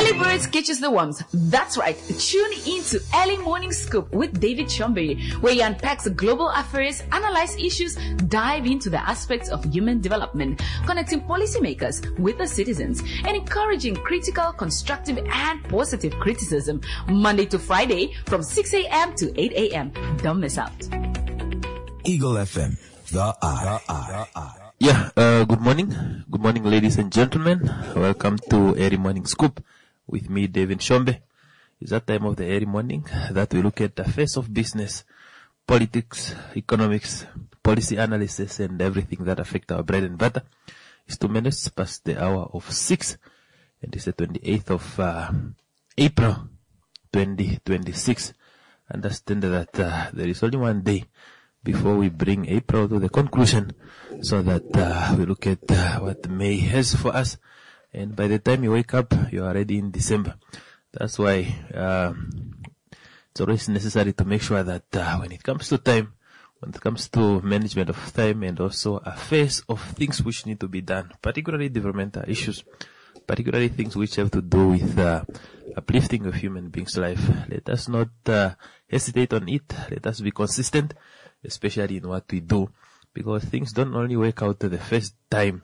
Early birds catches the worms. That's right. Tune into Early Morning Scoop with David Chombe, where he unpacks global affairs, analyze issues, dive into the aspects of human development, connecting policymakers with the citizens, and encouraging critical, constructive, and positive criticism. Monday to Friday from 6 a.m. to 8 a.m. Don't miss out. Eagle FM, the eye. Yeah, good morning. Good morning, ladies and gentlemen. Welcome to Early Morning Scoop with me, David Chombe. It's that time of the early morning that we look at the face of business, politics, economics, policy analysis, and everything that affects our bread and butter. It's 2 minutes past the hour of 6, and it's the 28th of April 2026. Understand that there is only one day before we bring April to the conclusion, so that we look at what May has for us. And by the time you wake up, you are already in December. That's why it's always necessary to make sure that when it comes to time, when it comes to management of time, and also affairs of things which need to be done, particularly developmental issues, particularly things which have to do with uplifting of human beings' life, let us not hesitate on it. Let us be consistent, especially in what we do, because things don't only work out the first time.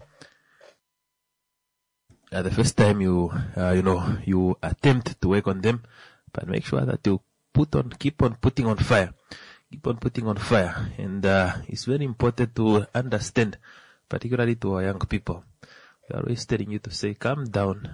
The first time you attempt to work on them, but make sure that you keep on putting on fire. And it's very important to understand, particularly to our young people. We are always telling you to say, calm down,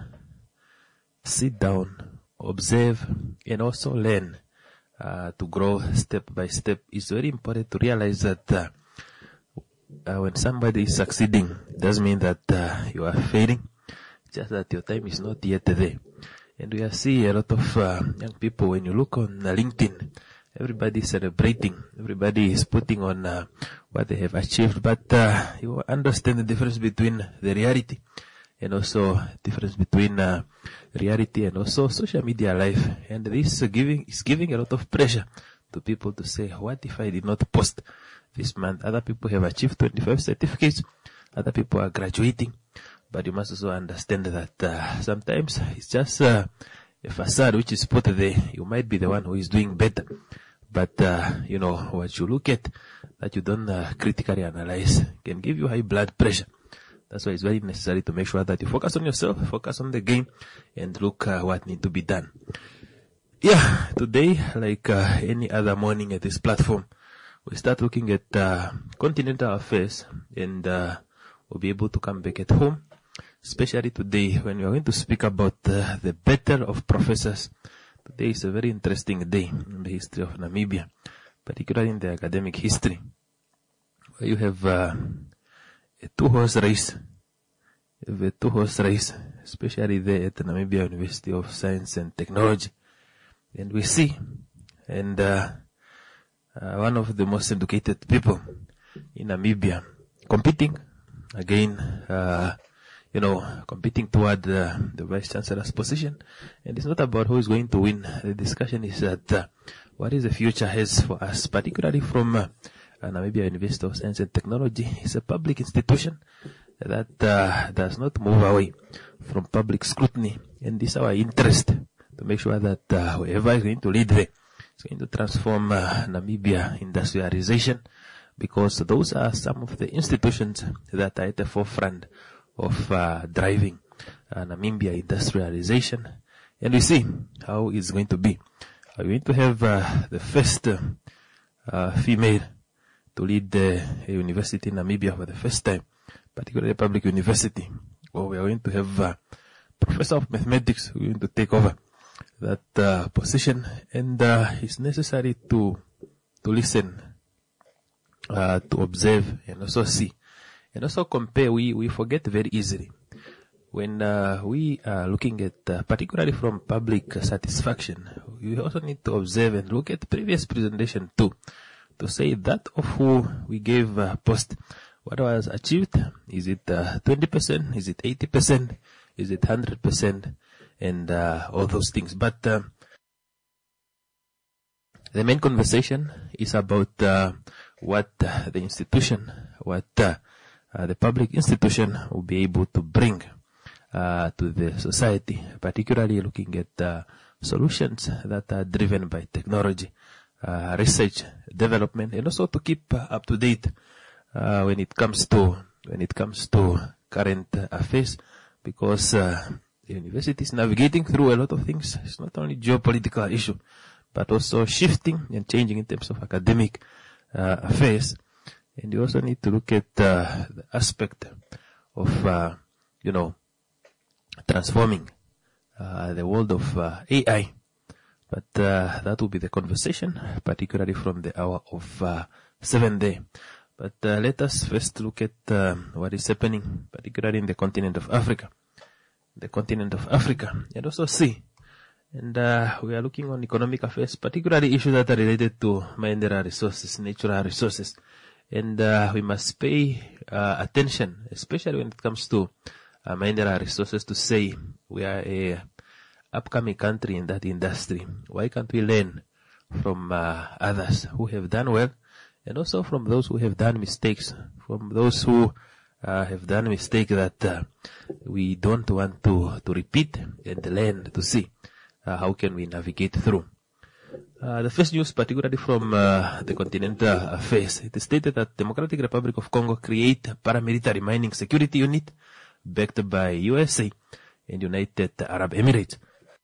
sit down, observe, and also learn to grow step by step. It's very important to realize that when somebody is succeeding, it doesn't mean that you are failing, just that your time is not yet there. And we see a lot of young people, when you look on LinkedIn, everybody is celebrating, everybody is putting on what they have achieved, but you understand the difference between the reality and also difference between reality and also social media life. And this is giving a lot of pressure to people to say, what if I did not post this month? Other people have achieved 25 certificates, other people are graduating, but you must also understand that sometimes it's just a facade which is put there. You might be the one who is doing better, but what you look at that you don't critically analyze can give you high blood pressure. That's why it's very necessary to make sure that you focus on yourself, focus on the game, and look what needs to be done. Yeah, today, like any other morning at this platform, we start looking at continental affairs, and we'll be able to come back at home, especially today when we are going to speak about the Battle of Professors. Today is a very interesting day in the history of Namibia, particularly in the academic history, where you have a two-horse race. You have a two-horse race, especially there at the Namibia University of Science and Technology. And we see, and one of the most educated people in Namibia competing again, competing toward the Vice Chancellor's position. And it's not about who is going to win. The discussion is that what is the future has for us, particularly from Namibia University of Science and Technology. It's a public institution that does not move away from public scrutiny. And it's our interest to make sure that whoever is going to lead there is going to transform Namibia industrialization, because those are some of the institutions that are at the forefront of driving Namibia industrialization. And we see how it's going to be. We're going to have the first female to lead a university in Namibia for the first time, particularly a public university. Well, we are going to have a professor of mathematics who is going to take over that position, and it's necessary to listen, to observe, and also see, and also compare. We forget very easily when we are looking at, particularly from public satisfaction. We also need to observe and look at previous presentation too, to say that of who we gave post, what was achieved. Is it 20%? Is it 80%? Is it 100%? And all those things. But the main conversation is about what the institution, what the public institution will be able to bring to the society, particularly looking at solutions that are driven by technology, research, development, and also to keep up to date when it comes to current affairs, because the university is navigating through a lot of things. It's not only geopolitical issue, but also shifting and changing in terms of academic affairs. And you also need to look at the aspect of transforming the world of AI. But that will be the conversation, particularly from the hour of 7 day. But let us first look at what is happening, particularly in the continent of Africa. And also see. And we are looking on economic affairs, particularly issues that are related to mineral resources, natural resources. And we must pay attention, especially when it comes to mineral resources, to say we are a upcoming country in that industry. Why can't we learn from others who have done well, and also from those who have done mistakes, from those who have done mistakes that we don't want to repeat, and learn to see how can we navigate through. The first news, particularly from the continental affairs, it is stated that Democratic Republic of Congo create a paramilitary mining security unit backed by USA and United Arab Emirates.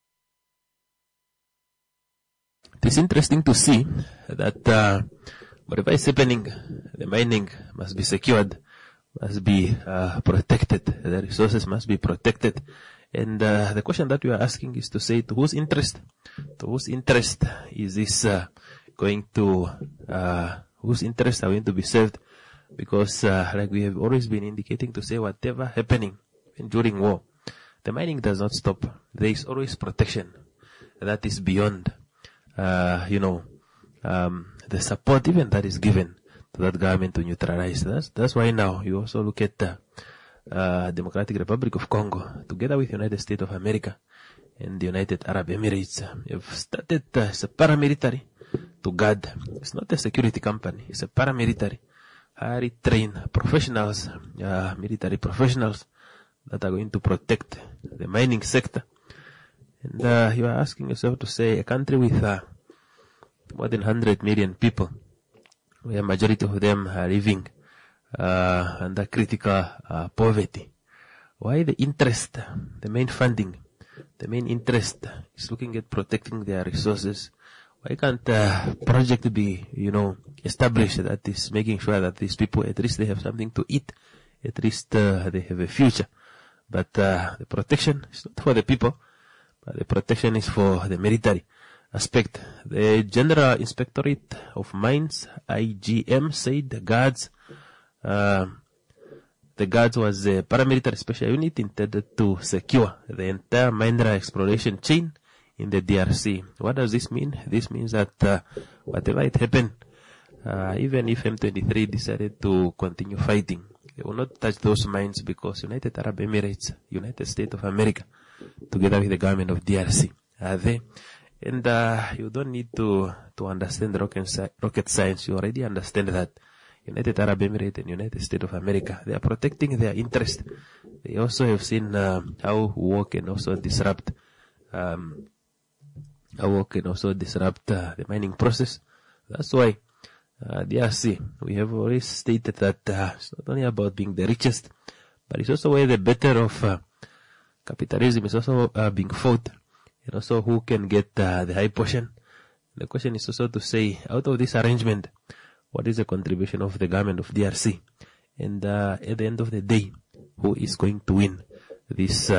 It is interesting to see that whatever is happening, the mining must be secured, must be protected, the resources must be protected. And the question that we are asking is to say, to whose interest is this going to, whose interests are going to be served? Because like we have always been indicating, to say whatever happening during war, the mining does not stop. There is always protection that is beyond the support even that is given to that government to neutralize. That's why now you also look at Democratic Republic of Congo, together with United States of America and the United Arab Emirates, have started as a paramilitary to guard. It's not a security company, it's a paramilitary, highly trained professionals, military professionals that are going to protect the mining sector. And you are asking yourself to say, a country with more than 100 million people, where majority of them are living under critical poverty. Why the interest, the main funding, the main interest is looking at protecting their resources? Why can't project be, established that is making sure that these people, at least they have something to eat, at least they have a future? But the protection is not for the people, but the protection is for the military aspect. The General Inspectorate of Mines, IGM, said the guards was a paramilitary special unit intended to secure the entire mineral exploration chain in the DRC. What does this mean? This means that whatever it happened, even if M23 decided to continue fighting, they will not touch those mines, because United Arab Emirates, United States of America, together with the government of DRC, are there. And you don't need to understand rocket science. You already understand that United Arab Emirates and United States of America, they are protecting their interest. They also have seen how war can also disrupt the mining process. That's why DRC, we have always stated that it's not only about being the richest, but it's also where the better of capitalism is also being fought, and also who can get the high portion. The question is also to say, out of this arrangement, what is the contribution of the government of DRC? And at the end of the day, who is going to win these,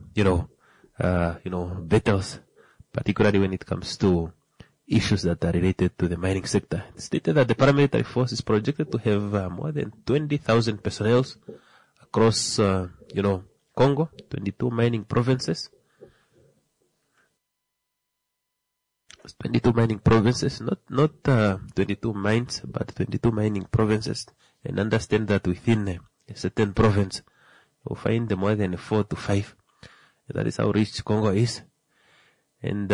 battles, particularly when it comes to issues that are related to the mining sector? It's stated that the paramilitary force is projected to have more than 20,000 personnel across, Congo, 22 mining provinces. 22 mining provinces, not 22 mines, but 22 mining provinces. And understand that within a certain province, you'll find more than 4 to 5. That is how rich Congo is. And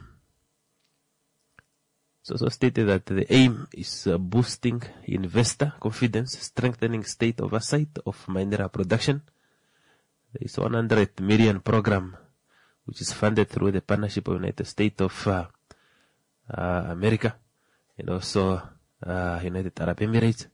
it's also stated that the aim is boosting investor confidence, strengthening state oversight of mineral production. There is 100 million program which is funded through the partnership of United States of America and also United Arab Emirates.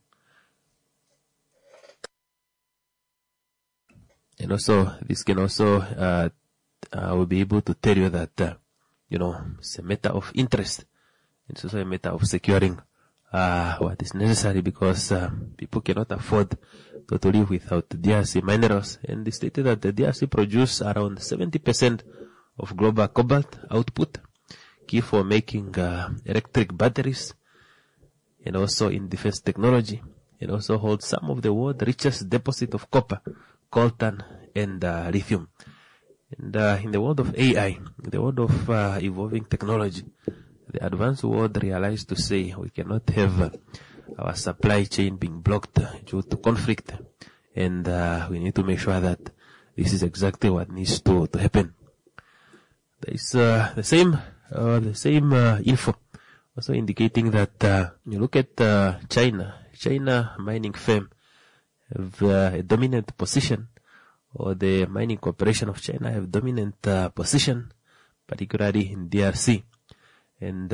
And also, this can also, I will be able to tell you that, it's a matter of interest. It's also a matter of securing what is necessary, because people cannot afford to live without DRC minerals. And they stated that the DRC produce around 70% of global cobalt output, key for making electric batteries, and also in defense technology, and also holds some of the world's richest deposit of copper, coltan, and lithium. And in the world of AI, in the world of evolving technology, the advanced world realized to say we cannot have our supply chain being blocked due to conflict, and we need to make sure that this is exactly what needs to happen. There is the same info also indicating that you look at China mining firm have a dominant position, or the mining corporation of China have dominant position, particularly in DRC. And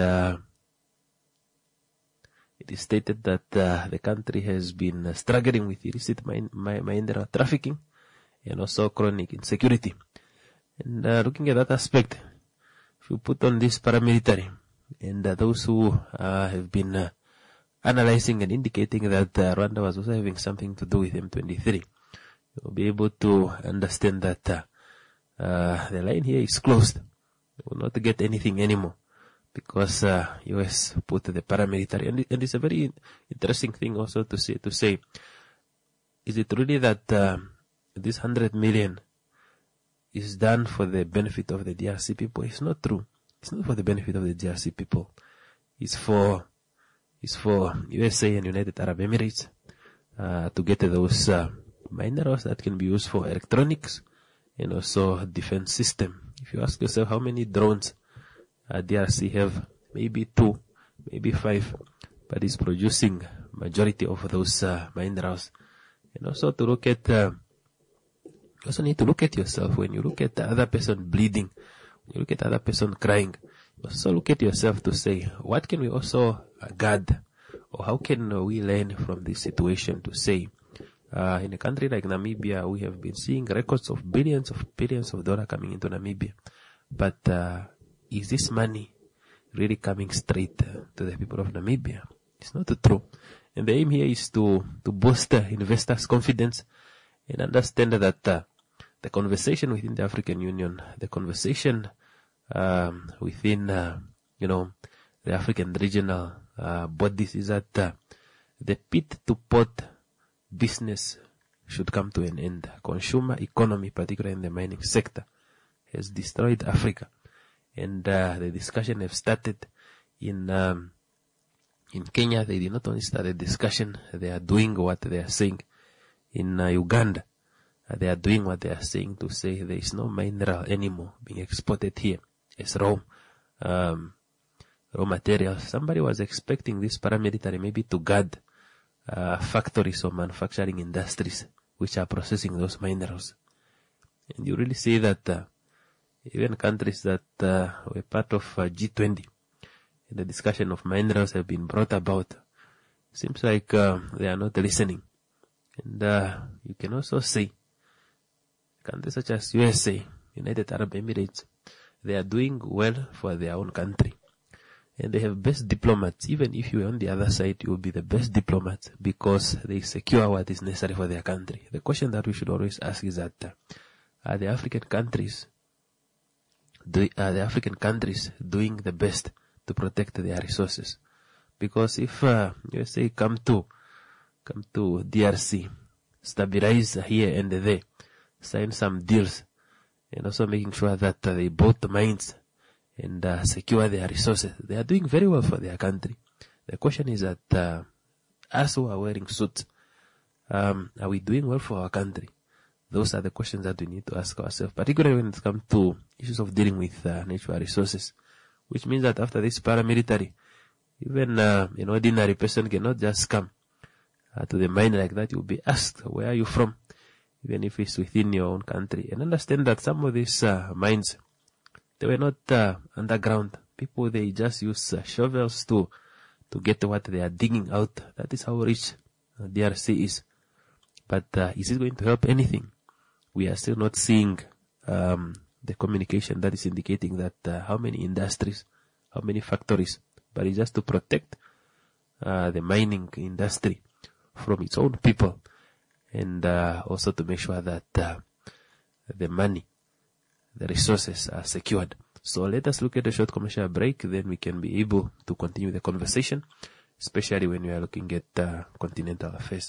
it is stated that the country has been struggling with illicit mineral trafficking and also chronic insecurity. And looking at that aspect, if you put on this paramilitary, and those who have been analyzing and indicating that Rwanda was also having something to do with M23, you'll be able to understand that the line here is closed. You will not get anything anymore, because US put the paramilitary. And it's a very interesting thing also to say, is it really that this 100 million is done for the benefit of the DRC people? It's not true. It's not for the benefit of the DRC people. It's for USA and United Arab Emirates to get those minerals that can be used for electronics and also defense system. If you ask yourself how many drones DRC have, maybe 2, maybe 5, but it's producing majority of those minerals. And also to look at, you also need to look at yourself. When you look at the other person bleeding, when you look at the other person crying, you also look at yourself to say, what can we also guard, or how can we learn from this situation to say, in a country like Namibia, we have been seeing records of billions of dollars coming into Namibia. But is this money really coming straight to the people of Namibia? It's not true. And the aim here is to boost investors' confidence and understand that the conversation within the African Union, the conversation within, the African regional bodies is that the pit to pot business should come to an end. Consumer economy, particularly in the mining sector, has destroyed Africa. And the discussion have started in Kenya. They did not only start the discussion, they are doing what they are saying. In Uganda, they are doing what they are saying to say there is no mineral anymore being exported here as raw materials. Somebody was expecting this paramilitary maybe to guard factories or manufacturing industries which are processing those minerals. And you really see that even countries that were part of G20, the discussion of minerals have been brought about. Seems like they are not listening. And you can also say countries such as USA, United Arab Emirates, they are doing well for their own country. And they have best diplomats. Even if you are on the other side, you will be the best diplomats because they secure what is necessary for their country. The question that we should always ask is that are the African countries doing the best to protect their resources? Because if USA come to DRC, stabilize here and there, sign some deals, and also making sure that they bought the mines and secure their resources, they are doing very well for their country. The question is that us who are wearing suits, are we doing well for our country? Those are the questions that we need to ask ourselves, particularly when it comes to issues of dealing with natural resources, which means that after this paramilitary, even an ordinary person cannot just come to the mine like that. You'll be asked, where are you from? even if it's within your own country. And understand that some of these mines, they were not underground. People, they just use shovels to get what they are digging out. That is how rich DRC is. But is it going to help anything? We are still not seeing the communication that is indicating that how many industries, how many factories, but it's just to protect the mining industry from its own people, and also to make sure that the money, the resources are secured. So let us look at a short commercial break, then we can be able to continue the conversation, especially when we are looking at continental affairs.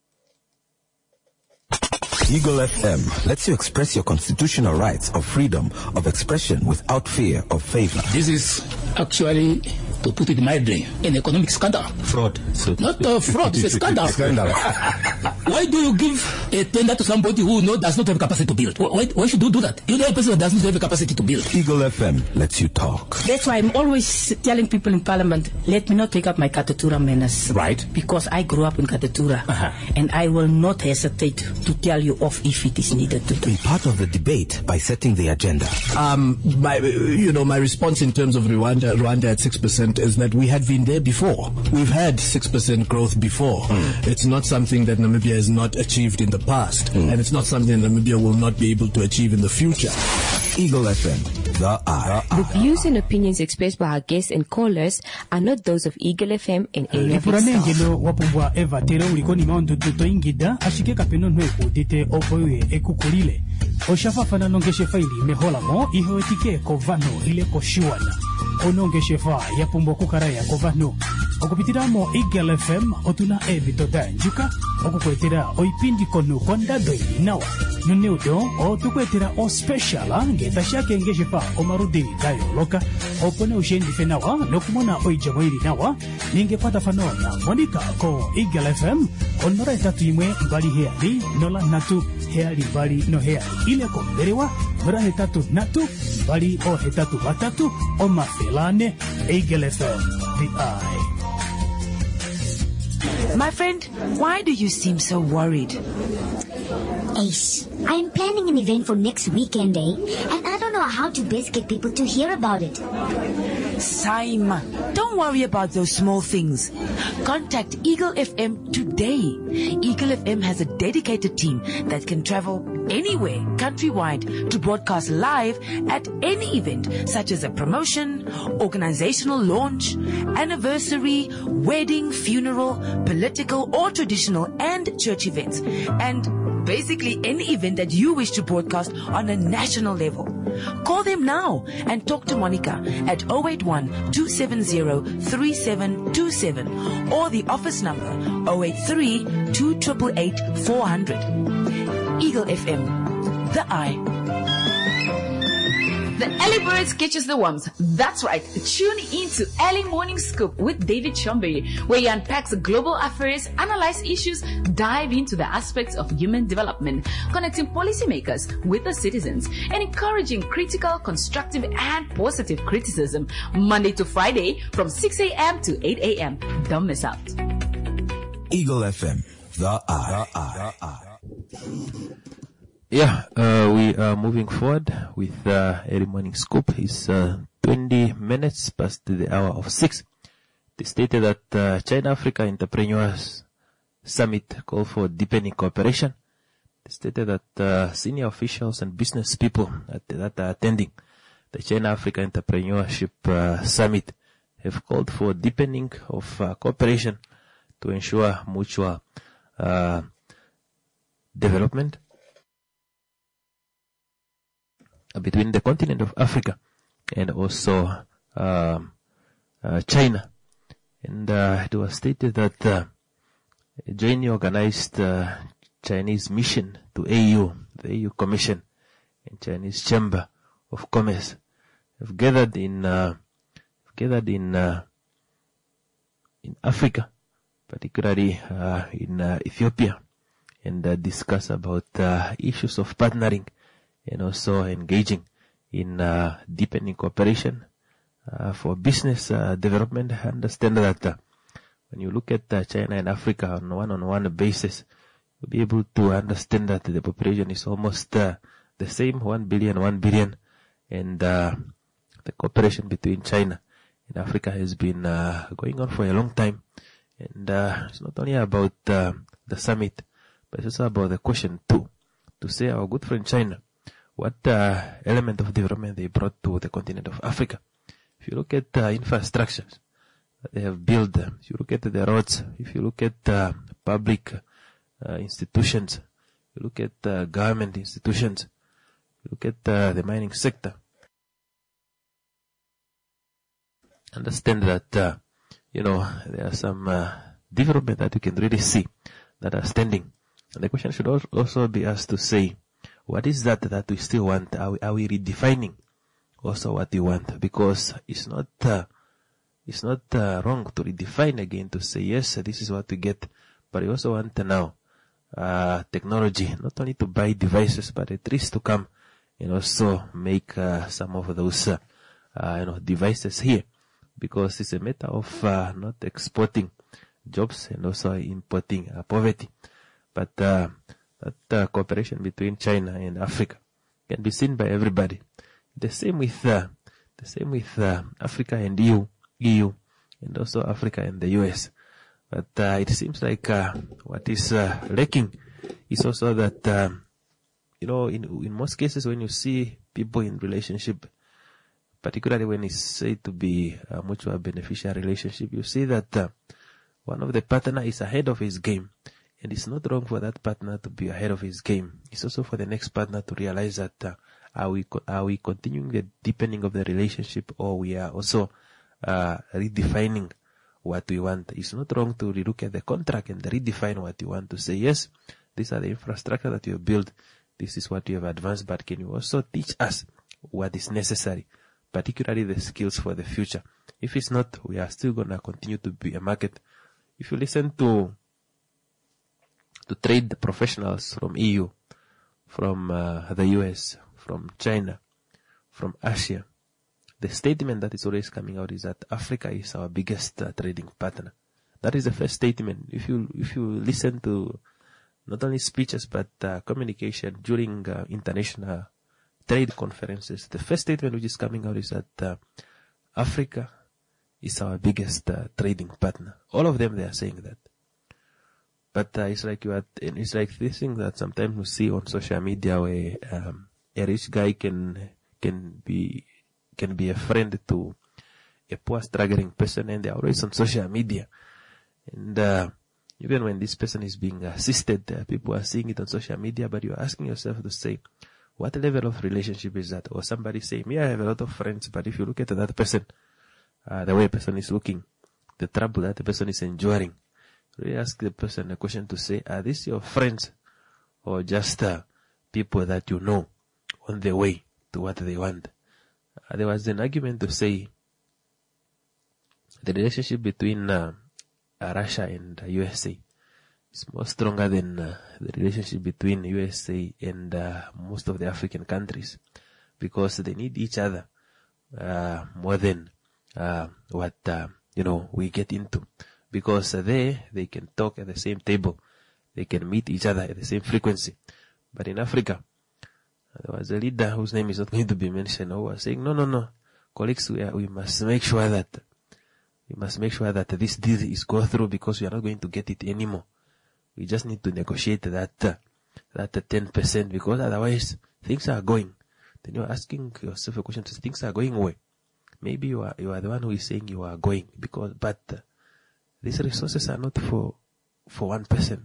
Eagle FM lets you express your constitutional rights of freedom of expression without fear of favor. This is actually, to put it mildly, an economic scandal. Fraud. So not fraud, it's a scandal. Why do you give a tender to somebody who does not have capacity to build? Why should you do that? You know a person that doesn't have a capacity to build. Eagle FM lets you talk. That's why I'm always telling people in Parliament, let me not take up my Katatura manners. Right. Because I grew up in Katatura. And I will not hesitate to tell you off if it is needed to. Be part of the debate by setting the agenda. My response in terms of Rwanda at 6% is that we had been there before. We've had 6% growth before. It's not something that Namibia has not achieved in the past, and it's not something Namibia will not be able to achieve in the future. Eagle FM, the eye. The views and opinions expressed by our guests and callers are not those of Eagle FM and any of its staff. Wapumbwa Eva Tero ulikoni maondo tuto ingida ashike kapeno nweko dite opoye ekukulile oshafa fana nongeshe faili mehola mo ihoetike kovano ile koshiwana onongeshe fa yapumbwa kukaraya kovano okupitiramo Eagle FM otuna ebitoda njuka okukwetera oipindi kono kondado inawa nuneudo otukwetera o special ngetashake ngeshe fa omarudi dayo loka opone ushendi fenawa nokumona oijamoiri nawa ningepata fanona monika ko Eagle FM onora etatu imwe mbali heali nola natu heali mbali no heali ile komberewa mora hetatu natu mbali o hetatu batatu o mafelane Eagle FM the eye. My friend, why do you seem so worried? Ace, I am planning an event for next weekend, and I don't know how to best get people to hear about it. Saima, don't worry about those small things. Contact Eagle FM today. Eagle FM has a dedicated team that can travel anywhere countrywide to broadcast live at any event, such as a promotion, organizational launch, anniversary, wedding, funeral, political or traditional and church events, and basically any event that you wish to broadcast on a national level. Call them now and talk to Monica at 081-270-3727 or the office number 083-288-400. Eagle FM, the eye. The early birds catches the worms. That's right. Tune into Early Morning Scoop with David Chombe, where he unpacks global affairs, analyze issues, dive into the aspects of human development, connecting policymakers with the citizens, and encouraging critical, constructive, and positive criticism. Monday to Friday from 6 a.m. to 8 a.m. Don't miss out. Eagle FM, the eye. Yeah, we are moving forward with Early Morning Scoop. It's 20 minutes past the hour of 6. They stated that China-Africa Entrepreneurs Summit called for deepening cooperation. They stated that senior officials and business people that are attending the China-Africa Entrepreneurship Summit have called for deepening of cooperation to ensure mutual development between the continent of Africa and also China. And it was stated that a jointly organized Chinese mission to AU, the AU Commission and Chinese Chamber of Commerce have gathered in Africa, particularly in Ethiopia, and discuss about issues of partnering and also engaging in deepening cooperation for business development. I understand that when you look at China and Africa on one-on-one basis, we'll be able to understand that the population is almost the same, 1 billion, and the cooperation between China and Africa has been going on for a long time. And it's not only about the summit, but it's also about the question too, to say our good friend China, what element of development they brought to the continent of Africa. If you look at infrastructures that they have built, if you look at the roads, if you look at public institutions, you look at government institutions, you look at the mining sector, understand that there are some development that you can really see that are standing. And the question should also be asked to say, what is that we still want? Are we redefining also what we want? Because it's not wrong to redefine again, to say, yes, this is what we get, but we also want now technology, not only to buy devices, but at least to come and also make some of those devices here, because it's a matter of not exporting jobs and also importing poverty. But that cooperation between China and Africa can be seen by everybody. The same with Africa and EU, and also Africa and the US. But it seems like what is lacking is also that in most cases when you see people in relationship, particularly when it's said to be a mutual beneficial relationship, you see that one of the partner is ahead of his game. And it's not wrong for that partner to be ahead of his game. It's also for the next partner to realize that are we continuing the deepening of the relationship, or we are also redefining what we want. It's not wrong to relook at the contract and redefine what you want, to say, yes, these are the infrastructure that you have built, this is what you have advanced, but can you also teach us what is necessary, particularly the skills for the future? If it's not, we are still going to continue to be a market. If you listen to trade professionals from EU, from the US, from China, from Asia, the statement that is always coming out is that Africa is our biggest trading partner. That is the first statement. If you listen to not only speeches but communication during international trade conferences, the first statement which is coming out is that Africa is our biggest trading partner. All of them, they are saying that. But it's like this thing that sometimes we see on social media, where a rich guy can be a friend to a poor struggling person, and they're always on social media. And even when this person is being assisted, people are seeing it on social media, but you're asking yourself to say, what level of relationship is that? Or somebody say, me, I have a lot of friends, but if you look at that person, the way a person is looking, the trouble that the person is enduring, really ask the person a question to say, are these your friends or just people that you know on the way to what they want? There was an argument to say the relationship between Russia and USA is more stronger than the relationship between USA and most of the African countries, because they need each other more than what we get into. Because they can talk at the same table, they can meet each other at the same frequency. But in Africa, there was a leader whose name is not going to be mentioned, who was saying, no, colleagues, we must make sure that this deal is go through, because we are not going to get it anymore. We just need to negotiate that 10%, because otherwise things are going. Then you're asking yourself a question: things are going away. Maybe you are the one who is saying you are going, but these resources are not for one person.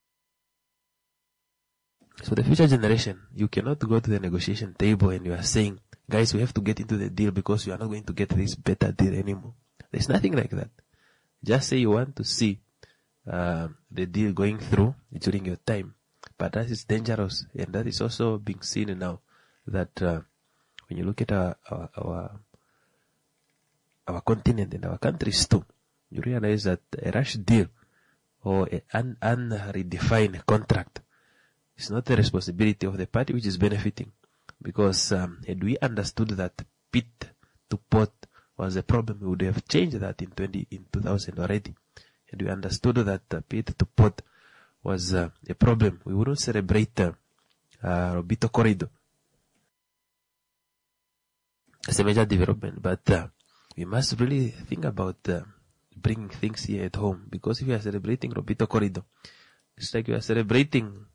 So the future generation, you cannot go to the negotiation table and you are saying, guys, we have to get into the deal because you are not going to get this better deal anymore. There's nothing like that. Just say you want to see the deal going through during your time. But that is dangerous, and that is also being seen now, that when you look at our continent and our countries too, you realize that a rush deal or an unredefined contract is not the responsibility of the party which is benefiting. Because had we understood that pit to port was a problem, we would have changed that in 2000 already. Had we understood that pit to port was a problem. We wouldn't celebrate Lobito Corridor as a major development, but we must really think about bringing things here at home, because if you are celebrating Lobito Corridor, it's like you are celebrating,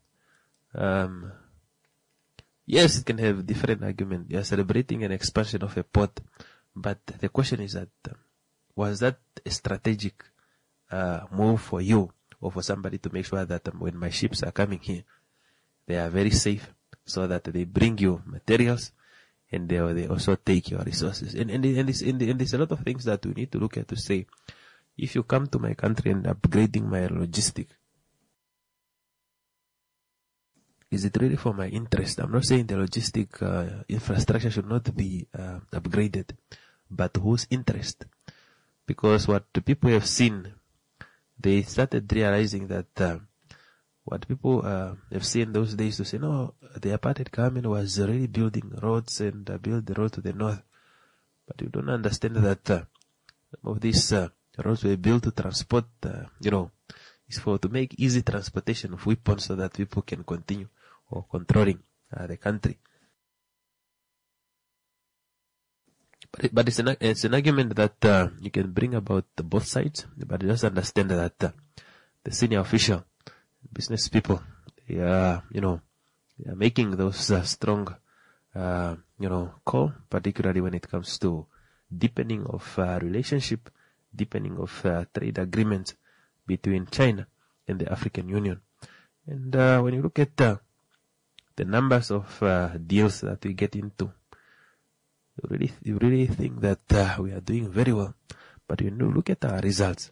yes, it can have different arguments. You are celebrating an expansion of a port, but the question is that, was that a strategic move for you or for somebody to make sure that when my ships are coming here, they are very safe, so that they bring you materials and they also take your resources. And there's a lot of things that we need to look at to say, if you come to my country and upgrading my logistic, is it really for my interest? I'm not saying the logistic infrastructure should not be upgraded, but whose interest? Because what the people have seen, they started realizing that what people have seen those days to say, no, the apartheid government was really building roads and build the road to the north. But you don't understand that some of these roads were built to transport, is to make easy transportation of weapons so that people can continue or controlling the country. But it's an argument that you can bring about both sides, but just understand that the senior official, business people, they are making those strong, call, particularly when it comes to deepening of relationship, deepening of trade agreements between China and the African Union. And when you look at the numbers of deals that we get into, you really think that we are doing very well. But when you look at our results,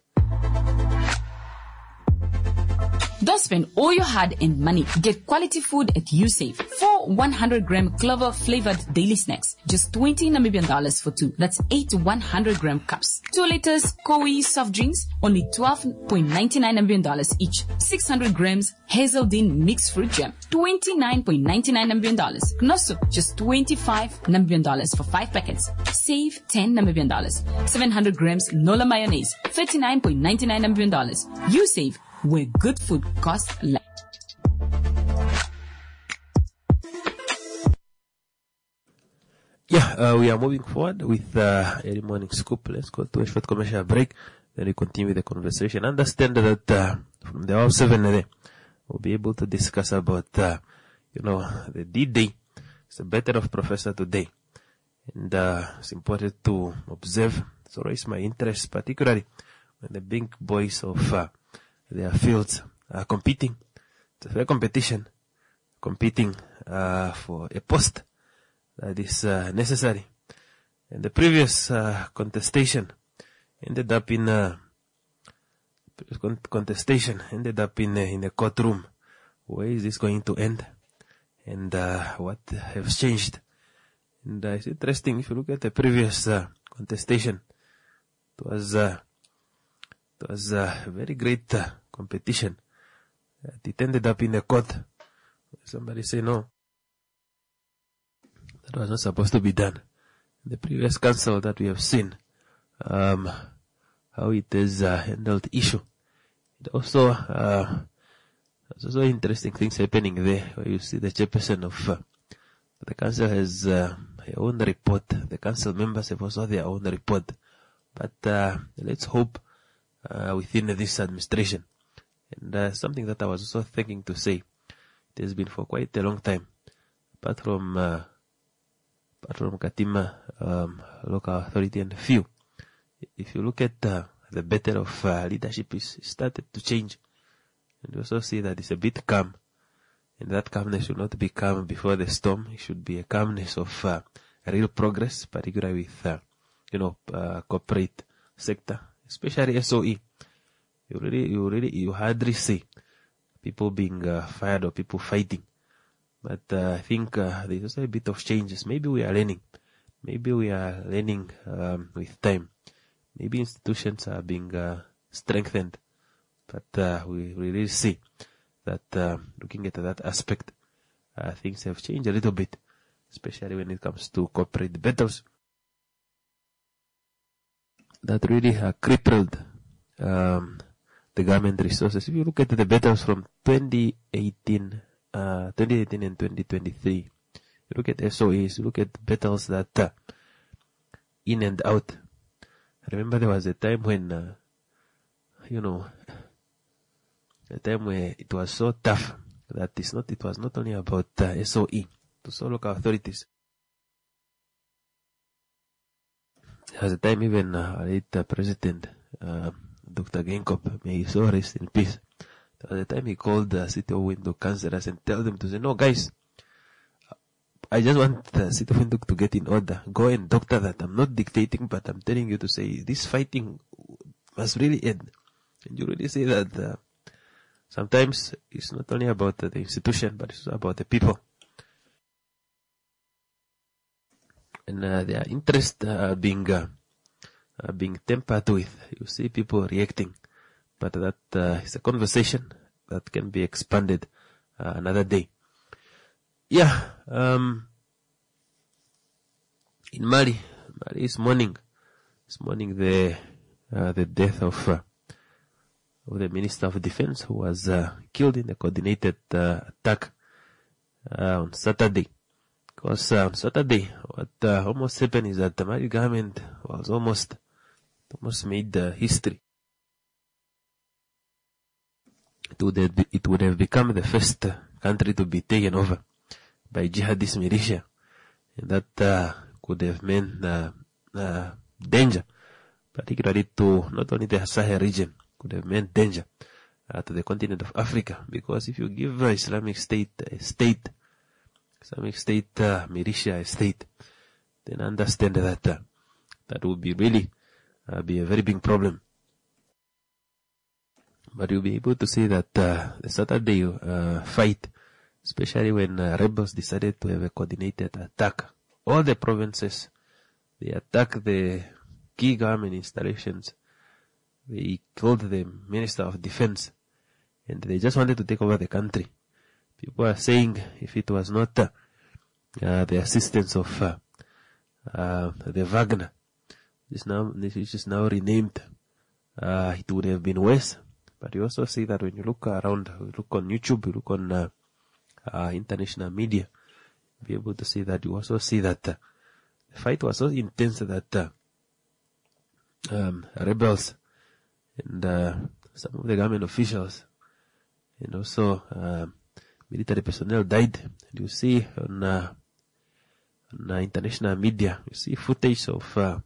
don't spend all your hard-earned money. Get quality food at USAVE. 4 100-gram clover flavored daily snacks. Just $20 Namibian for 2. That's 8 100-gram cups. 2 liters Koi soft drinks. Only $12.99 Namibian each. 600 grams Hazelden mixed fruit jam. $29.99 Namibian. Knosso, just $25 Namibian for 5 packets. Save $10 Namibian. 700 grams Nola mayonnaise. $39.99 Namibian. USAVE, where good food costs less. We are moving forward with early morning scoop. Let's go to a short commercial break, then we continue with the conversation. Understand that from the hour 7 there, we'll be able to discuss about the D-Day. It's the birthday of Professor today, and it's important to observe. So raise my interest, particularly when the big boys of their fields are competing. It's a fair competition, competing for a post that is necessary. And the previous contestation ended up in a courtroom. Where is this going to end? And what has changed? And it's interesting, if you look at the previous contestation, it was a very great competition. It ended up in a court. Somebody say no, that was not supposed to be done. The previous council that we have seen, how it has handled the issue. It also, there's also interesting things happening there, where you see the chairperson of the council has her own report. The council members have also their own report. But let's hope within this administration. And something that I was also thinking to say, it has been for quite a long time, apart from Katima local authority and few. If you look at the better of leadership is started to change, and you also see that it's a bit calm, and that calmness should not be calm before the storm. It should be a calmness of real progress, particularly with corporate sector, especially SOE. You hardly see people being fired or people fighting. But I think there's also a bit of changes. Maybe we are learning. With time. Maybe institutions are being strengthened. But we really see that looking at that aspect, things have changed a little bit, especially when it comes to corporate battles that really crippled the government resources. If you look at the battles from 2018 and 2023, you look at SOEs, you look at battles that in and out. I remember there was a time when, a time where it was so tough that it was not only about SOE, it was all local authorities. There was a time even late President Dr. Gienkop, may he so rest in peace. There was a time he called the City of Windhoek councillors and tell them to say, no guys, I just want the City of Windhoek to get in order. Go and doctor that. I'm not dictating, but I'm telling you to say this fighting must really end. And you really say that sometimes it's not only about the institution, but it's about the people. And their interest being tempered with. You see people reacting, but that is a conversation that can be expanded another day. Yeah, in Mali is mourning the death of the Minister of Defense, who was killed in a coordinated attack on Saturday. Because on Saturday, what almost happened is that the Mali government was almost made history. It would have become the first country to be taken over by jihadist militia, and that could have meant danger, particularly to not only the Sahel region, could have meant danger to the continent of Africa. Because if you give Islamic State militia a state, then understand that that would be really be a very big problem. But you'll be able to see that the Saturday fight, especially when rebels decided to have a coordinated attack, all the provinces, they attacked the key government installations, they killed the Minister of Defense, and they just wanted to take over the country. People are saying if it was not the assistance of the Wagner, which is now renamed, it would have been worse. But you also see that when you look around, you look on YouTube, you look on international media, you'll be able to see that. You also see that the fight was so intense that rebels and some of the government officials and also military personnel died. And you see on international media, you see footage of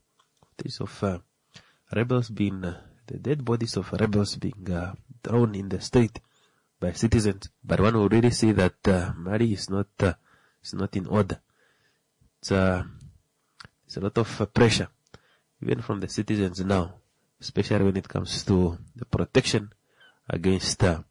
rebels being the dead bodies of rebels being thrown in the street by citizens. But one will really see that Mali is not in order. It's a lot of pressure, even from the citizens now, especially when it comes to the protection against the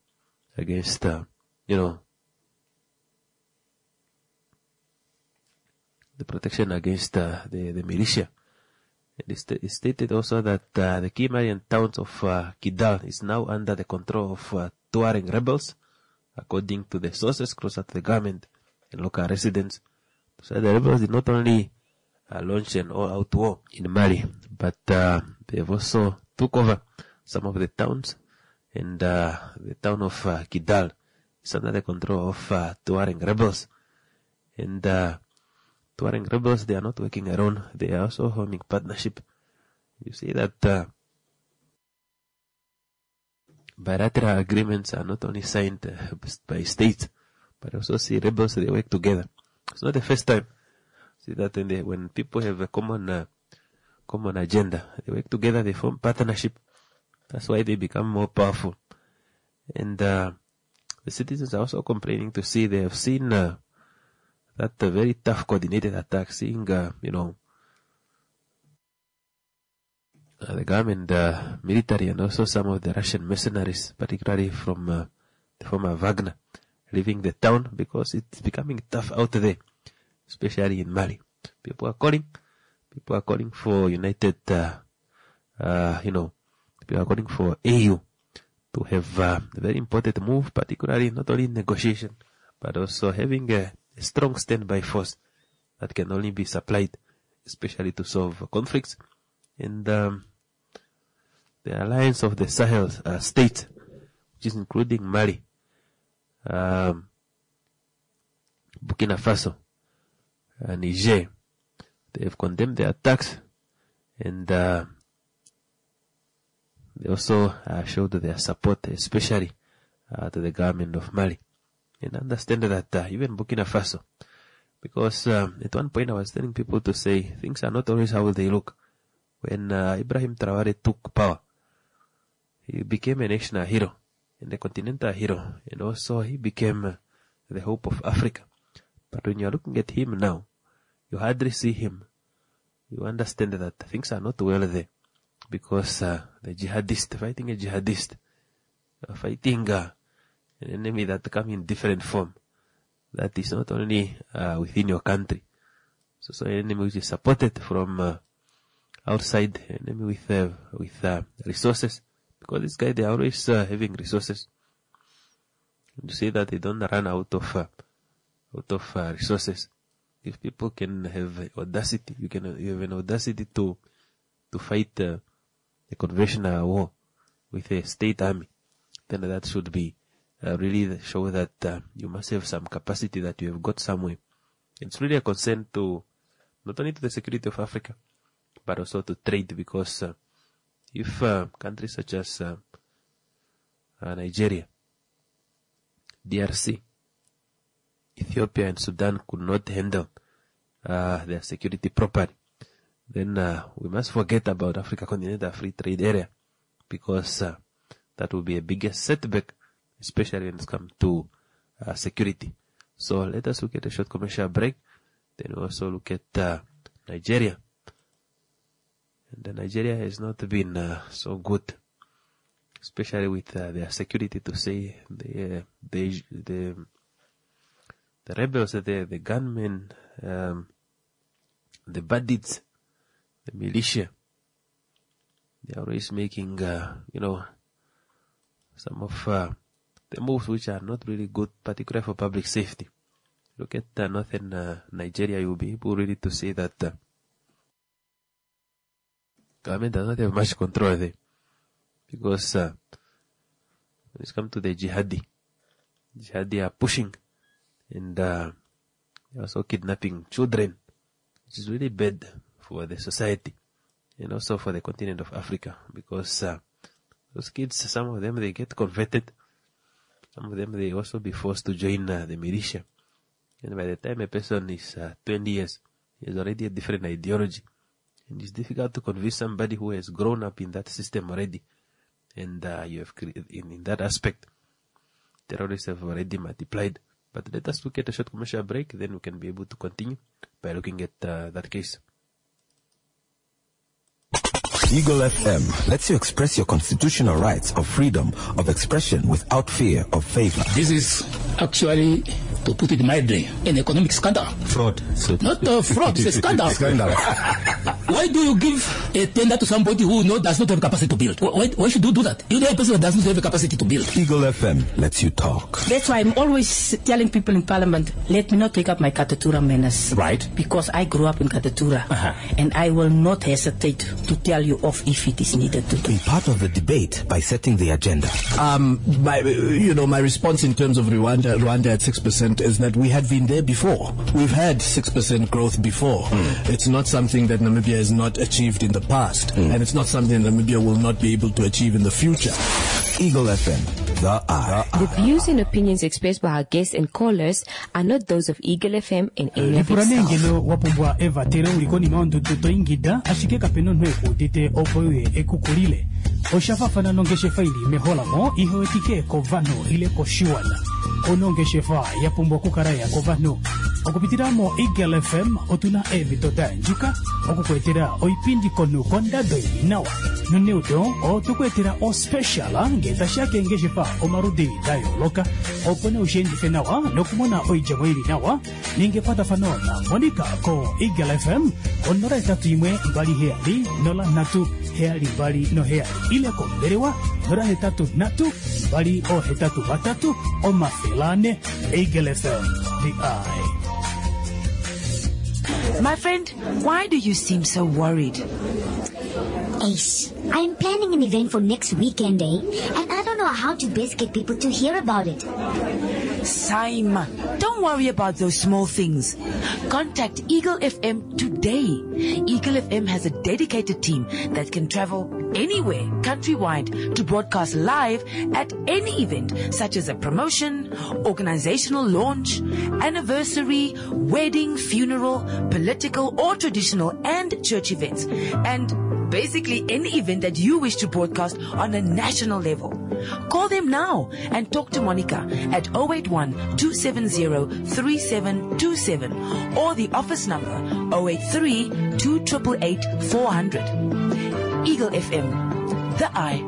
protection against the militia. It stated also that the key Malian towns of Kidal is now under the control of Tuareg rebels, according to the sources closer to the government and local residents. So the rebels did not only launch an all-out war in Mali, but they have also took over some of the towns, and the town of Kidal is under the control of Tuareg rebels. And Tuareg rebels, they are not working alone. They are also forming partnership. You see that bilateral agreements are not only signed by states, but also see rebels, they work together. It's not the first time. See that when people have a common agenda, they work together, they form partnership. That's why they become more powerful. And the citizens are also complaining to see, they have seen that very tough coordinated attack, seeing, the government, military, and also some of the Russian mercenaries, particularly from the former Wagner, leaving the town because it's becoming tough out there, especially in Mali. People are calling for united, people are calling for AU to have a very important move, particularly not only in negotiation, but also having a strong standby force that can only be supplied, especially to solve conflicts. And the alliance of the Sahel states, which is including Mali, Burkina Faso, Niger. They have condemned the attacks, and they also showed their support, especially to the government of Mali. And understand that even Burkina Faso, because at one point I was telling people to say things are not always how they look. When Ibrahim Traoré took power, he became a national hero and a continental hero, and also he became the hope of Africa. But when you are looking at him now, you hardly see him. You understand that things are not well there, because the jihadist, fighting a jihadist, fighting an enemy that come in different form, that is not only within your country. So an enemy which is supported from outside, an enemy with resources, because this guy, they are always having resources. You see that they don't run out of resources. If people can have audacity, you have an audacity to fight a conventional war with a state army, then that should be really show that you must have some capacity that you have got somewhere. It's really a concern to not only to the security of Africa, but also to trade, because if countries such as Nigeria, DRC, Ethiopia and Sudan could not handle their security properly, then we must forget about Africa Continental Free Trade Area, because that will be a biggest setback, especially when it comes to security. So let us look at a short commercial break. Then we also look at Nigeria. And Nigeria has not been so good, especially with their security, to say the rebels, the gunmen, the bandits, the militia. They are always making, some of the moves which are not really good, particularly for public safety. Look at northern Nigeria, you will be able really to see that government does not have much control there, because when it comes to the jihadi are pushing, and they're also kidnapping children, which is really bad for the society and also for the continent of Africa, because those kids, some of them, they get converted, some of them, they also be forced to join the militia, and by the time a person is 20 years, he has already a different ideology. And it's difficult to convince somebody who has grown up in that system already. And you have in that aspect, terrorists have already multiplied. But let us look at a short commercial break, then we can be able to continue by looking at that case. Eagle FM lets you express your constitutional rights of freedom of expression without fear of favor. This is actually, to put it mildly, an economic scandal. Fraud. Not fraud, it's a scandal. Why do you give a tender to somebody who does not have capacity to build? Why should you do that? You know a person that does not have the capacity to build. Eagle FM lets you talk. That's why I'm always telling people in Parliament, let me not take up my Katatura manners. Right. Because I grew up in Katatura. And I will not hesitate to tell you off if it is needed to. Be part of the debate by setting the agenda. My response in terms of Rwanda at 6% is that we had been there before. We've had 6% growth before. It's not something that Namibia has not achieved in the past, and it's not something Namibia will not be able to achieve in the future. Eagle FM, the eye. The views and opinions expressed by our guests and callers are not those of Eagle FM and any of its staff. Wapumbwa Eva tere ulikoni maondo toto ingida ashike kapeno nweko dite opoye ekukulile oshafa fana nongeshe faili mehola mo iho etike kovano ile koshiwana onongeshe fa yapumbwa kukaraya kovano okupitiramo Eagle FM otuna evitota njuka okukwetera oipindi kono kondado nawa nuneudo otukwetera o special ngeta shake ngeshe fa omarudi dayo loka opone ushendi fenawa nokumona oijamwili nawa ningepata fanona monika ko Eagle FM onora tatu imwe bali heali nola natu heali bali no heali ile ko berewa nora hetatu natu bali o hetatu batatu o mafilane Eagle FM the eye. My friend, why do you seem so worried? Ace, I am planning an event for next weekend, and I don't know how to best get people to hear about it. Saima, don't worry about those small things. Contact Eagle FM today. Eagle FM has a dedicated team that can travel anywhere countrywide to broadcast live at any event, such as a promotion, organizational launch, anniversary, wedding, funeral, political or traditional and church events, and basically any event that you wish to broadcast on a national level. Call them now and talk to Monica at 081-270-3727 or the office number 083-288-400. Eagle FM, the eye.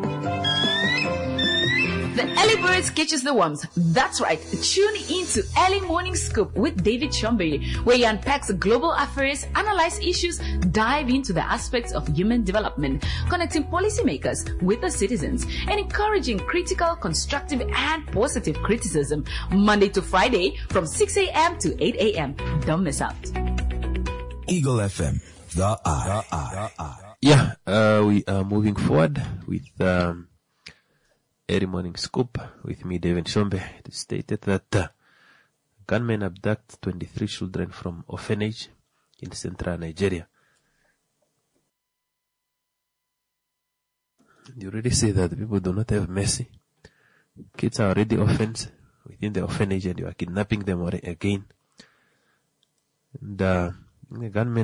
The early birds catches the worms. That's right. Tune into Early Morning Scoop with David Chombe, where he unpacks global affairs, analyze issues, dive into the aspects of human development, connecting policymakers with the citizens, and encouraging critical, constructive, and positive criticism. Monday to Friday from 6 a.m. to 8 a.m. Don't miss out. Eagle FM, the eye. Yeah, we are moving forward with Early Morning Scoop with me, David Chombe. It is stated that gunmen abduct 23 children from orphanage in central Nigeria. You already see that people do not have mercy. Kids are already orphans within the orphanage, and you are kidnapping them again. And the gunmen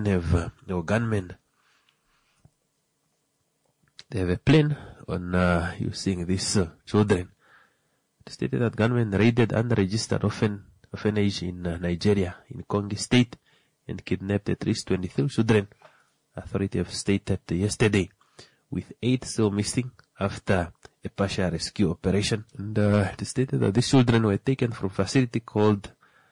they have a plan on using these children. It stated that gunmen raided unregistered orphanage in Nigeria, in Kogi State, and kidnapped at least 23 children. Authorities have stated yesterday, with 8 still missing after a partial rescue operation. And it stated that these children were taken from a facility called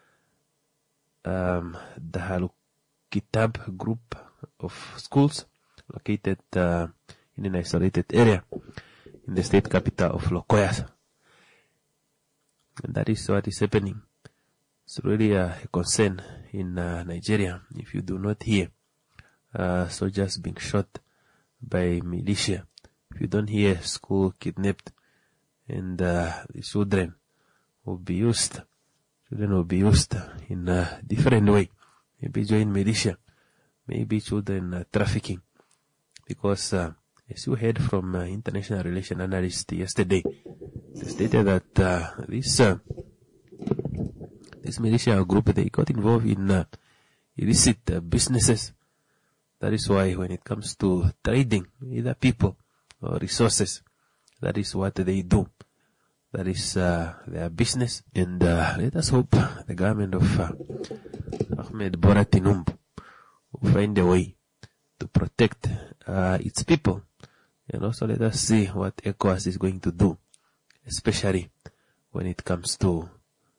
the Halukitab Group of Schools, located in an isolated area in the state capital of Lokoja. And that is what is happening. It's really a concern in Nigeria. If you do not hear soldiers being shot by militia, if you don't hear school kidnapped, and the children will be used in a different way. Maybe join militia, maybe children trafficking, because as you heard from international relations analyst yesterday, they stated that this militia group, they got involved in illicit businesses. That is why when it comes to trading either people or resources, that is what they do. That is their business. And let us hope the government of Ahmed Bola Tinubu will find a way to protect its people. And also let us see what ECOWAS is going to do, especially when it comes to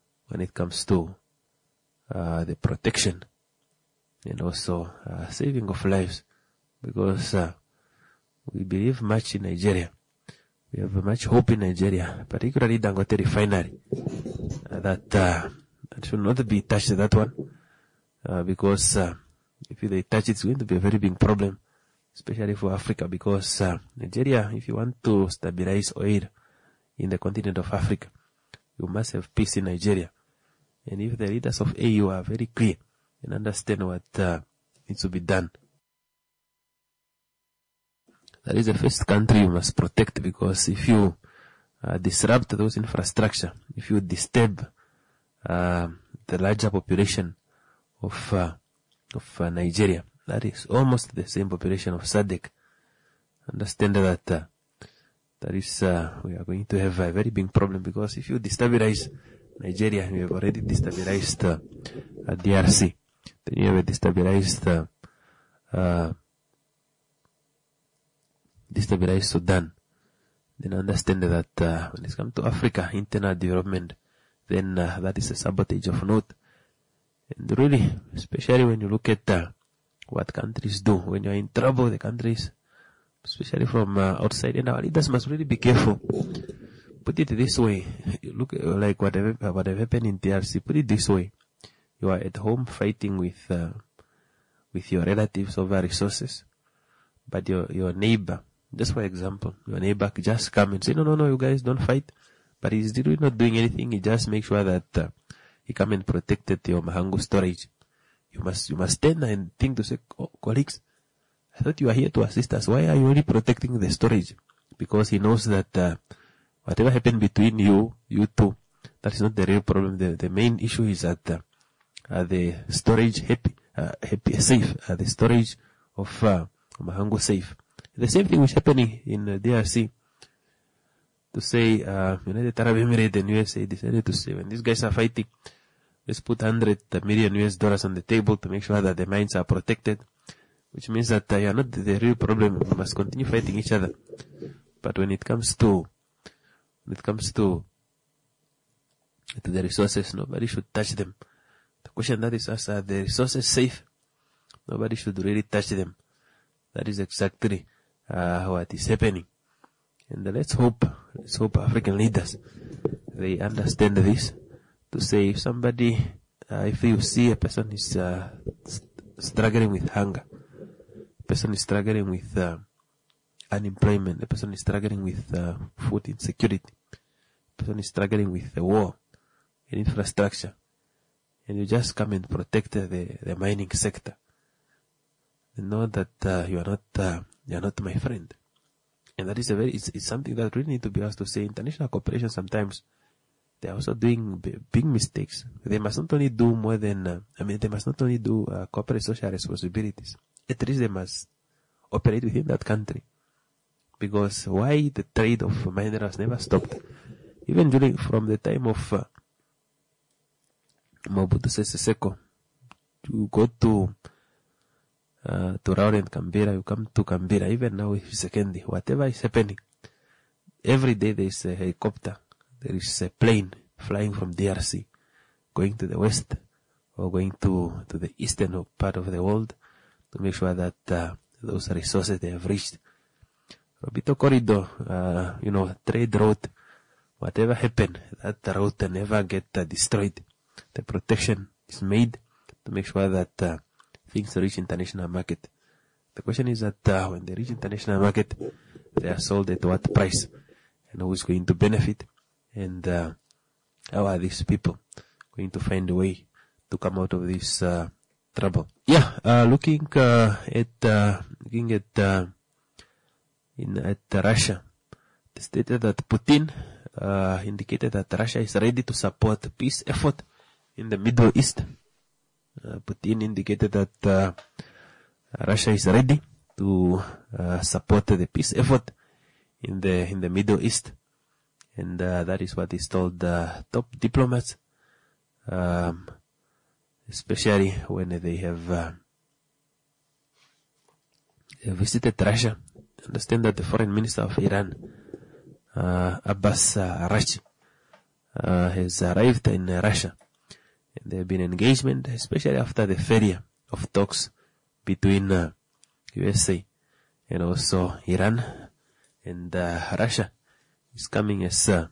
the protection and also saving of lives, because we believe much in Nigeria. We have much hope in Nigeria, particularly Dangote Refinery, that should not be touched, that one, because if they touch it, it's going to be a very big problem, especially for Africa, because Nigeria, if you want to stabilize oil in the continent of Africa, you must have peace in Nigeria. And if the leaders of AU are very clear and understand what needs to be done, that is the first country you must protect, because if you disrupt those infrastructure, if you disturb the larger population of Nigeria, that is almost the same population of SADC, understand that that is we are going to have a very big problem, because if you destabilize Nigeria, we have already destabilized DRC, then you have destabilized Sudan. Then understand that when it comes to Africa internal development, then that is a sabotage of note. And really, especially when you look at what countries do when you are in trouble, the countries, especially from outside, and our leaders must really be careful. Put it this way, look like what have happened in DRC. Put it this way: you are at home fighting with your relatives over resources, But your neighbor, just for example, your neighbor just come and say, no, you guys don't fight. But he's really not doing anything. He just makes sure that he come and protected your Mahangu storage. You must stand and think to say, colleagues, I thought you are here to assist us. Why are you only protecting the storage? Because he knows that whatever happened between you two, that is not the real problem. The main issue is that the storage safe, the storage of Mahangu safe. The same thing which happening in DRC. To say, United Arab Emirates and USA decided to say, when these guys are fighting, let's put $100 million on the table to make sure that the mines are protected, which means that you are not the real problem. We must continue fighting each other. But when it comes to the resources, nobody should touch them. The question that is asked, are the resources safe? Nobody should really touch them. That is exactly what is happening. And let's hope African leaders, they understand this, to say if somebody, if you see a person is struggling with hunger, a person is struggling with unemployment, a person is struggling with food insecurity, a person is struggling with the war and infrastructure, and you just come and protect the mining sector, you know that you are not my friend. And that is it's something that really need to be asked to say. International cooperation sometimes, they are also doing big mistakes. They must not only do more than, they must not only do corporate social responsibilities. At least they must operate within that country. Because why the trade of minerals never stopped? Even from the time of Mobutu Sese Seko, you go to Rauri and Canberra, you come to Canberra, even now with Sekendi, whatever is happening, every day there is a helicopter, there is a plane flying from DRC, going to the west, or going to the eastern part of the world, to make sure that those resources they have reached. Robito Corridor, trade route, whatever happened, that route never get destroyed. The protection is made to make sure that things reach international market. The question is that when they reach international market, they are sold at what price, and who is going to benefit, and how are these people going to find a way to come out of this trouble? Looking at Russia, it stated that Putin indicated that Russia is ready to support the peace effort in the Middle East. Putin indicated that Russia is ready to support the peace effort in the Middle East, and that is what is told top diplomats, especially when they have visited Russia. Understand that the foreign minister of Iran, Abbas Araghchi, has arrived in Russia. And there have been engagement, especially after the failure of talks between USA and also Iran, and Russia is coming as a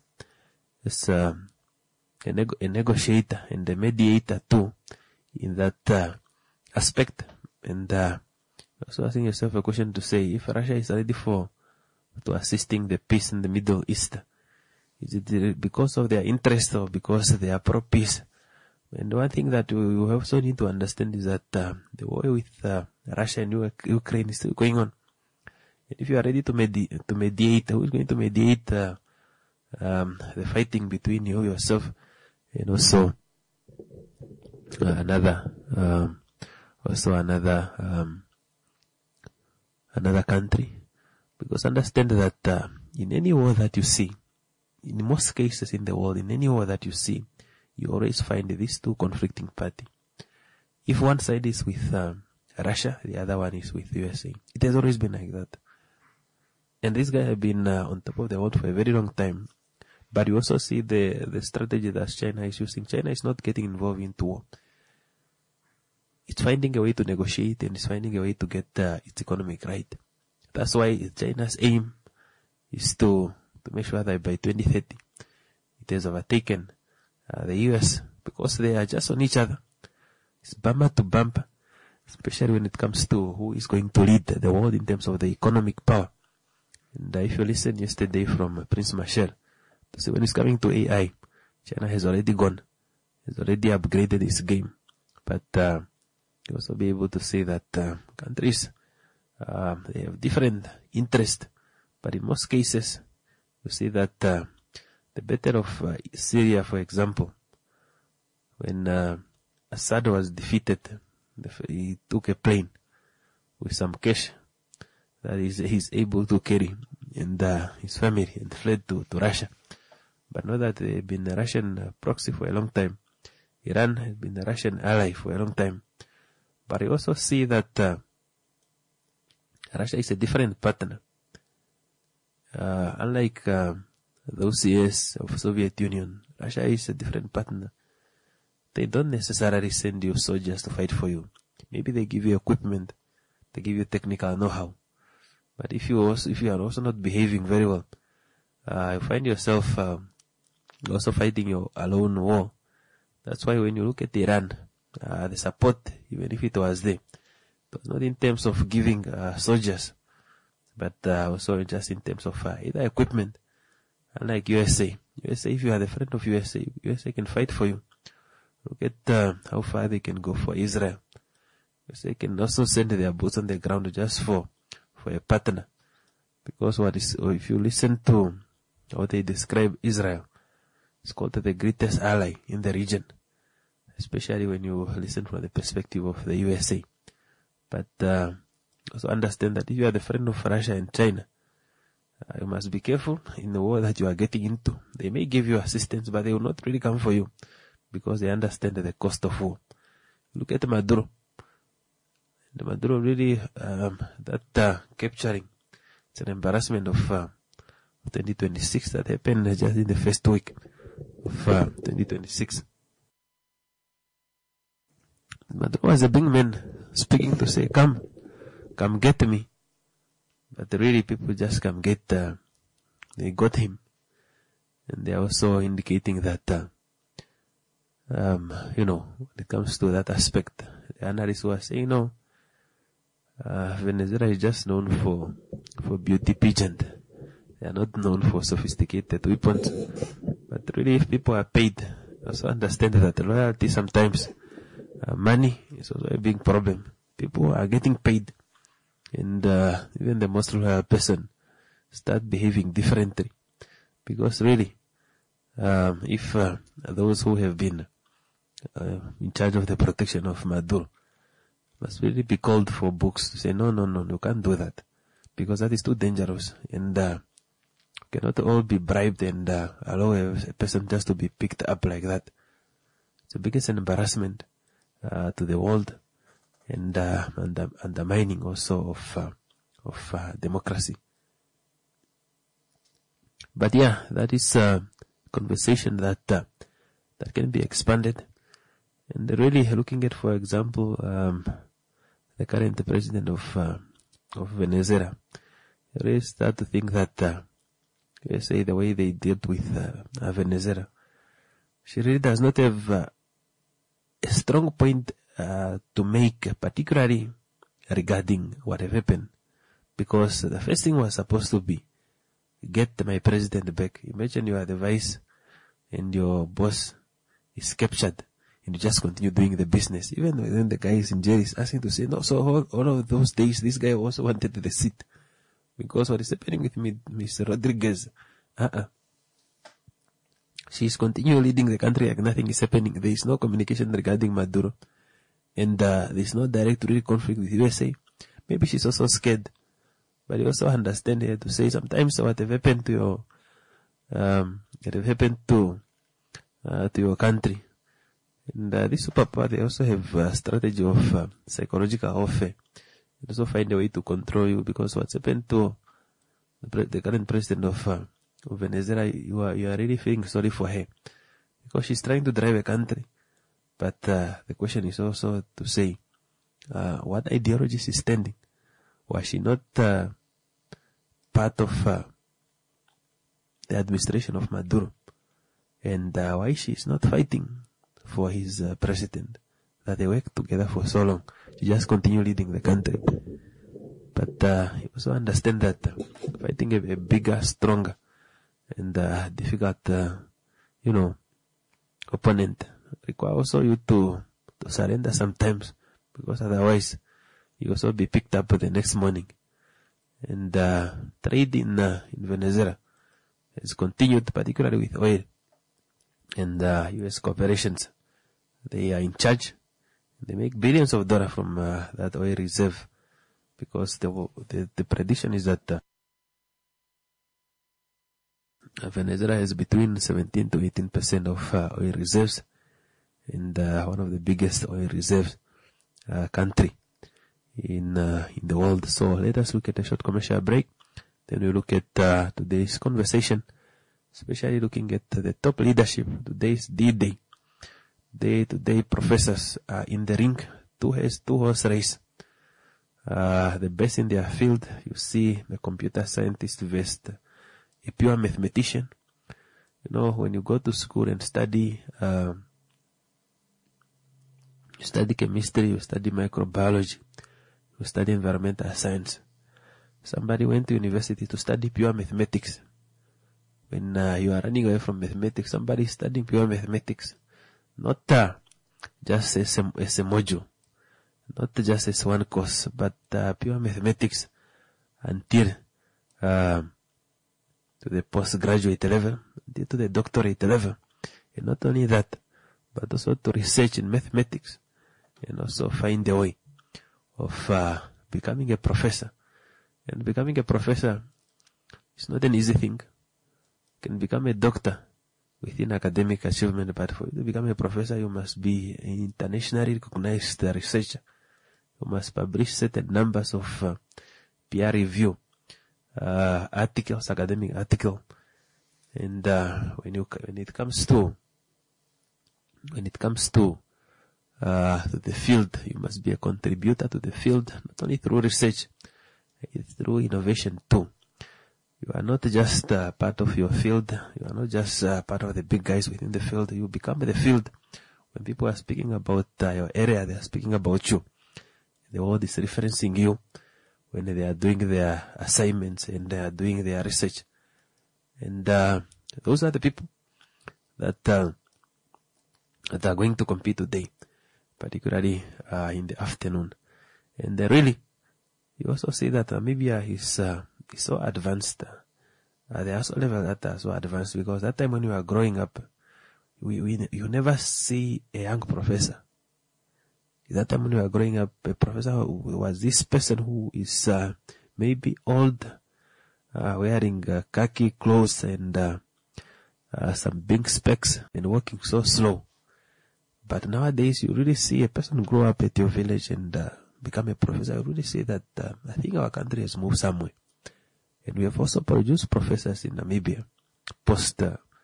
negotiator and a mediator too in that aspect. And also asking yourself a question to say, if Russia is ready to assisting the peace in the Middle East, is it because of their interest or because they are pro-peace? And one thing that we also need to understand is that the war with Russia and Ukraine is still going on. And if you are ready to mediate, who is going to mediate the fighting between yourself and also another country? Because understand that in any war that you see, in most cases in the world, in any war that you see, you always find these two conflicting parties. If one side is with Russia, the other one is with USA. It has always been like that. And these guys have been on top of the world for a very long time. But you also see the strategy that China is using. China is not getting involved into war. It's finding a way to negotiate, and it's finding a way to get its economic right. That's why China's aim is to make sure that by 2030 it has overtaken the US, because they are just on each other. It's bumper to bumper. especially when it comes to who is going to lead the world in terms of the economic power. And if you listen yesterday from Prince Marshall, to say when it's coming to AI, China has already gone, has already upgraded its game. But you also be able to say that countries, they have different interests. But in most cases, you see that the battle of Syria, for example, when Assad was defeated, he took a plane with some cash that he's able to carry, and his family, and fled to Russia. But know that they've been a Russian proxy for a long time. Iran has been a Russian ally for a long time. But you also see that Russia is a different partner. Unlike those years of Soviet Union, Russia is a different partner. They don't necessarily send you soldiers to fight for you. Maybe they give you equipment, they give you technical know-how. But if you are also not behaving very well, you find yourself also fighting your alone war. That's why when you look at Iran, the support, even if it was there, it was not in terms of giving soldiers, but also just in terms of either equipment. Unlike USA, if you are the friend of USA, USA can fight for you. Look at how far they can go for Israel. USA can also send their boots on the ground just for a partner. Because if you listen to how they describe Israel, it's called the greatest ally in the region, especially when you listen from the perspective of the USA. But also understand that if you are the friend of Russia and China, you must be careful in the war that you are getting into. They may give you assistance, but they will not really come for you because they understand the cost of war. Look at Maduro. The Maduro really, capturing, it's an embarrassment of 2026 that happened just in the first week of 2026. Maduro was a big man speaking to say, come get me. But really people just come get, they got him. And they're also indicating that, when it comes to that aspect, the analysts were saying, no, Venezuela is just known for beauty pageant. They are not known for sophisticated weapons. But really, if people are paid, also understand that loyalty sometimes, money is also a big problem. People are getting paid, and even the most loyal person start behaving differently. Because really, if those who have been in charge of the protection of Maduro must really be called for books to say, no, you can't do that, because that is too dangerous, and cannot all be bribed and allow a person just to be picked up like that. It's the biggest embarrassment to the world, and undermining also of democracy. But yeah, that is a conversation that can be expanded. And really looking at, for example, the current president of Venezuela, you really start to think that USA, the way they dealt with Venezuela, she really does not have a strong point to make, particularly regarding what have happened. Because the first thing was supposed to be, get my president back. Imagine you are the vice and your boss is captured and you just continue doing the business. Even when the guy is in jail, is asking to say, no, so all of those days, this guy also wanted the seat. Because what is happening with Mr. Rodriguez, she is continuing leading the country like nothing is happening. There is no communication regarding Maduro. And there is no direct real conflict with USA. Maybe she's also scared. But you also understand here to say sometimes what have happened to your, to your country. And this superpower, they also have a strategy of psychological warfare. They also find a way to control you, because what's happened to the current president of Venezuela, you are really feeling sorry for her, because she's trying to drive a country. But the question is also to say, what ideology is standing? Was she not part of the administration of Maduro? And why she is not fighting for his president? that they worked together for so long to just continue leading the country. But you also understand that fighting a bigger, stronger, and difficult, opponent require also you to surrender sometimes, because otherwise you also be picked up the next morning. And trade in Venezuela has continued, particularly with oil and U.S. corporations. They are in charge. They make billions of dollars from that oil reserve, because the prediction is that Venezuela has between 17 to 18% of oil reserves, and one of the biggest oil reserves country in the world. So let us look at a short commercial break. Then we look at today's conversation, especially looking at the top leadership. Today's D-Day. Day-to-day professors are in the ring, two-horse race. The best in their field. You see a computer scientist versus a pure mathematician. When you go to school and study, you study chemistry, you study microbiology, you study environmental science. Somebody went to university to study pure mathematics. When you are running away from mathematics, somebody is studying pure mathematics. Not just as a module, not just as one course, but pure mathematics until to the postgraduate level, until to the doctorate level. And not only that, but also to research in mathematics, and also find a way of becoming a professor. And becoming a professor is not an easy thing. You can become a doctor within academic achievement, but for you to become a professor, you must be an internationally recognized researcher. You must publish certain numbers of peer review articles, academic article. And when it comes to the field, you must be a contributor to the field, not only through research, through innovation too. You are not just part of your field. You are not just part of the big guys within the field. You become the field. When people are speaking about your area, they are speaking about you. The world is referencing you when they are doing their assignments and they are doing their research. And those are the people that are going to compete today, particularly in the afternoon. And really, you also see that Namibia is so advanced. There are also levels that are so advanced, because that time when we were growing up, you never see a young professor. That time when we were growing up, a professor was this person who is maybe old, wearing khaki clothes and some big specs and walking so slow. But nowadays, you really see a person grow up at your village and become a professor. You really see that I think our country has moved somewhere. And we have also produced professors in Namibia post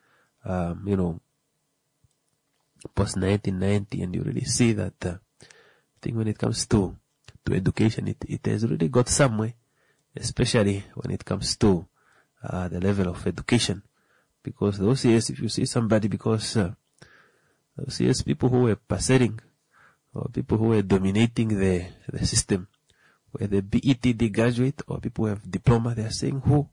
1990, and you really see that I think when it comes to education, it has really got somewhere, especially when it comes to the level of education. Because those years, if you see somebody, because those years, people who were passing or people who were dominating the system, whether BETD graduate or people who have diploma, they are saying, who?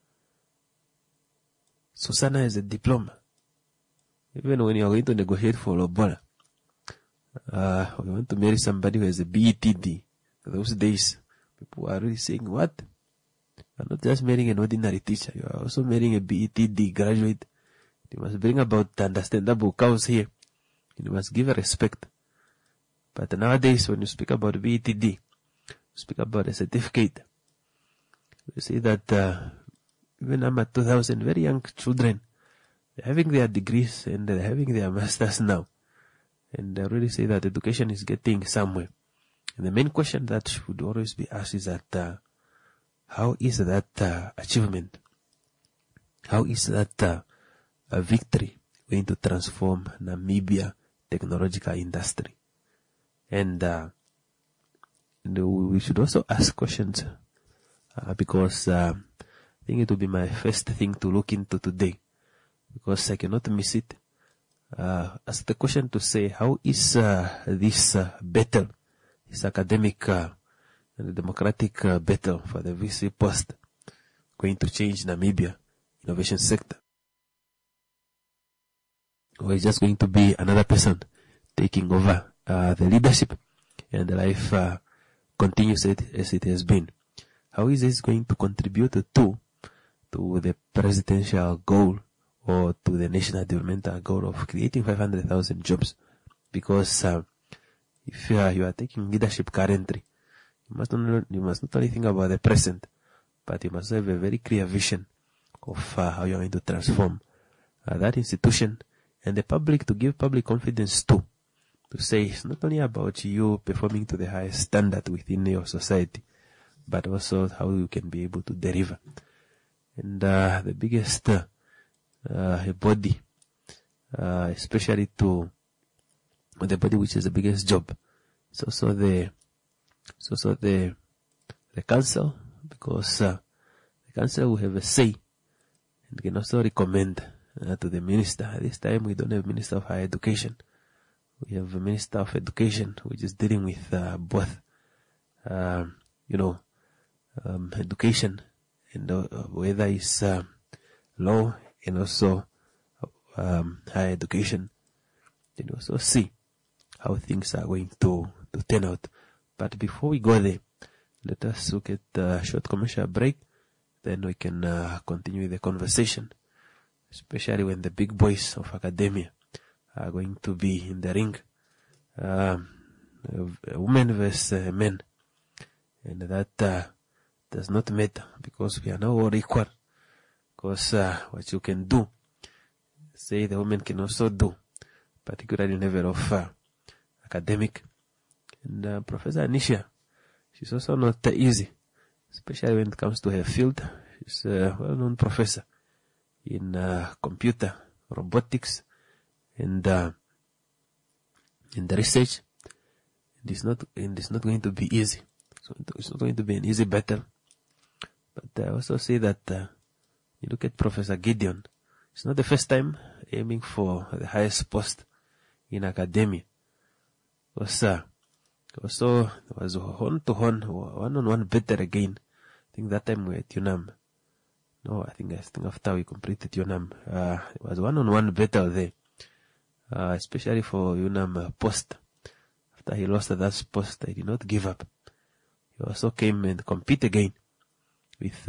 Susanna has a diploma. Even when you are going to negotiate for Lobola, we want to marry somebody who has a BETD. Those days, people are really saying, what? You are not just marrying an ordinary teacher, you are also marrying a BETD graduate. You must bring about understandable cows here. You must give a respect. But nowadays, when you speak about BETD, speak about a certificate, you see that even I'm at 2000, very young children, they're having their degrees and they're having their masters now. And I really say that education is getting somewhere. And the main question that should always be asked is that how is that achievement, how is that a victory going to transform Namibia technological industry? And we should also ask questions because I think it will be my first thing to look into today, because I cannot miss it. ask the question to say, how is this battle, this academic and democratic battle for the VC post going to change Namibia innovation sector? Or is just going to be another person taking over the leadership and the life continues as it has been? How is this going to contribute to the presidential goal or to the national developmental goal of creating 500,000 jobs? Because if you are taking leadership currently, you must not only think about the present, but you must have a very clear vision of how you are going to transform that institution and the public, to give public confidence to say it's not only about you performing to the highest standard within your society, but also how you can be able to deliver. And the biggest body, especially to the body which is the biggest job, it's also the council, because the council will have a say and can also recommend to the minister. At this time, we don't have Minister of Higher Education. We have a Minister of Education, which is dealing with both, education and whether it's law and also higher education. Then we also see how things are going to turn out. But before we go there, let us look at a short commercial break. Then we can continue the conversation, especially when the big boys of academia are going to be in the ring. Women versus men. And that does not matter, because we are now all equal. Because what you can do, say the women can also do, particularly in the level of academic. And Professor Anisha, she's also not easy, especially when it comes to her field. She's a well-known professor in computer, robotics, and in the research. It's not going to be easy. So it's not going to be an easy battle. But I also say that you look at Professor Gideon. It's not the first time aiming for the highest post in academia. Also, there was one-on-one battle again. I think that time we were at UNAM. No, I think after we completed UNAM, it was one-on-one battle there, especially for UNAM post. After he lost that post, he did not give up. He also came and compete again with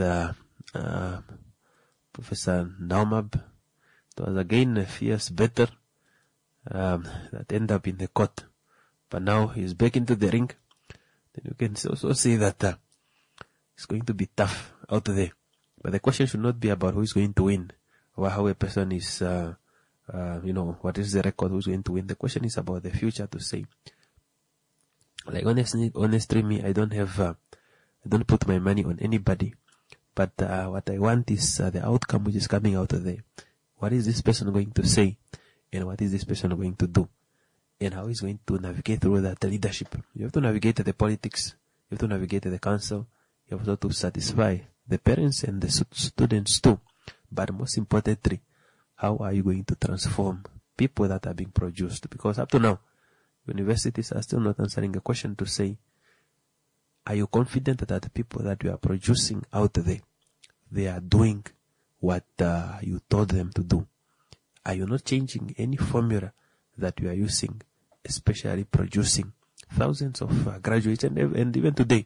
Professor Naumab. It was again a fierce battle that ended up in the court. But now he's back into the ring. Then you can also see that it's going to be tough out there. But the question should not be about who is going to win or how a person is, what is the record, who's going to win. The question is about the future, to say. Like honestly, me, I don't put my money on anybody. But what I want is the outcome which is coming out of there. What is this person going to say? And what is this person going to do? And how he's going to navigate through that leadership. You have to navigate the politics. You have to navigate the council. You have also to satisfy the parents and the students too. But most importantly, how are you going to transform people that are being produced? Because up to now, universities are still not answering a question to say, are you confident that the people that you are producing out there, they are doing what you told them to do? Are you not changing any formula that you are using, especially producing thousands of graduates? And even today,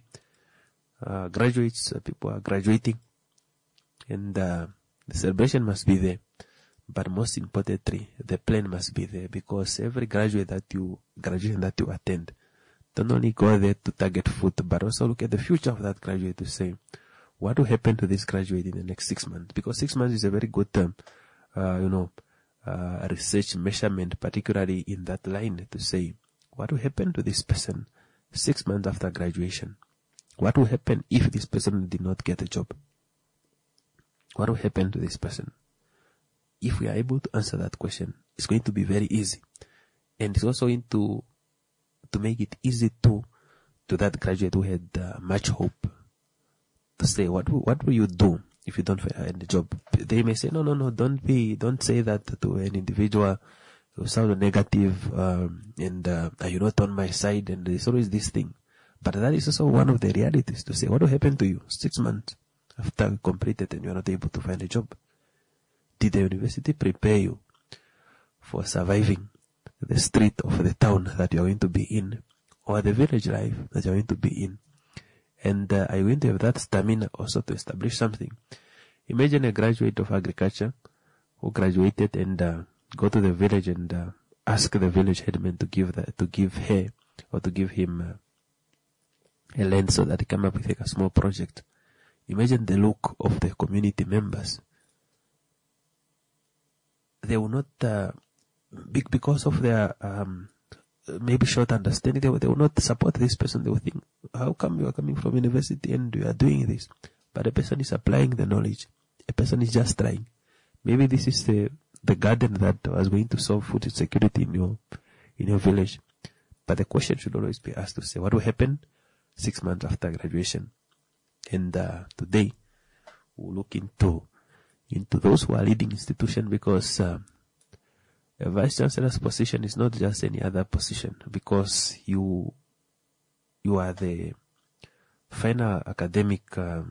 people are graduating, and the celebration must be there. But most importantly, the plan must be there, because every graduation that you attend, don't only go there to target food, but also look at the future of that graduate to say, what will happen to this graduate in the next 6 months? Because 6 months is a very good term, research measurement, particularly in that line, to say, what will happen to this person 6 months after graduation? What will happen if this person did not get a job? What will happen to this person? If we are able to answer that question, it's going to be very easy. And it's also going to make it easy to that graduate who had much hope, to say, what will you do if you don't find the job? They may say, no, don't say that to an individual you sound negative, and are you not on my side? And there's always this thing. But that is also one of the realities to say, what will happen to you 6 months after you completed and you are not able to find a job? Did the university prepare you for surviving the street of the town that you are going to be in, or the village life that you are going to be in? And are you going to have that stamina also to establish something? Imagine a graduate of agriculture who graduated and go to the village and ask the village headman to give her or to give him a land so that he come up with a small project. Imagine the look of the community members. They will not, because of their maybe short understanding, they will not support this person. They will think, how come you are coming from university and you are doing this? But a person is applying the knowledge. A person is just trying. Maybe this is the garden that was going to solve food insecurity in your village. But the question should always be asked to say, what will happen 6 months after graduation? And today we'll look into those who are leading institutions, because a vice chancellor's position is not just any other position, because you are the final academic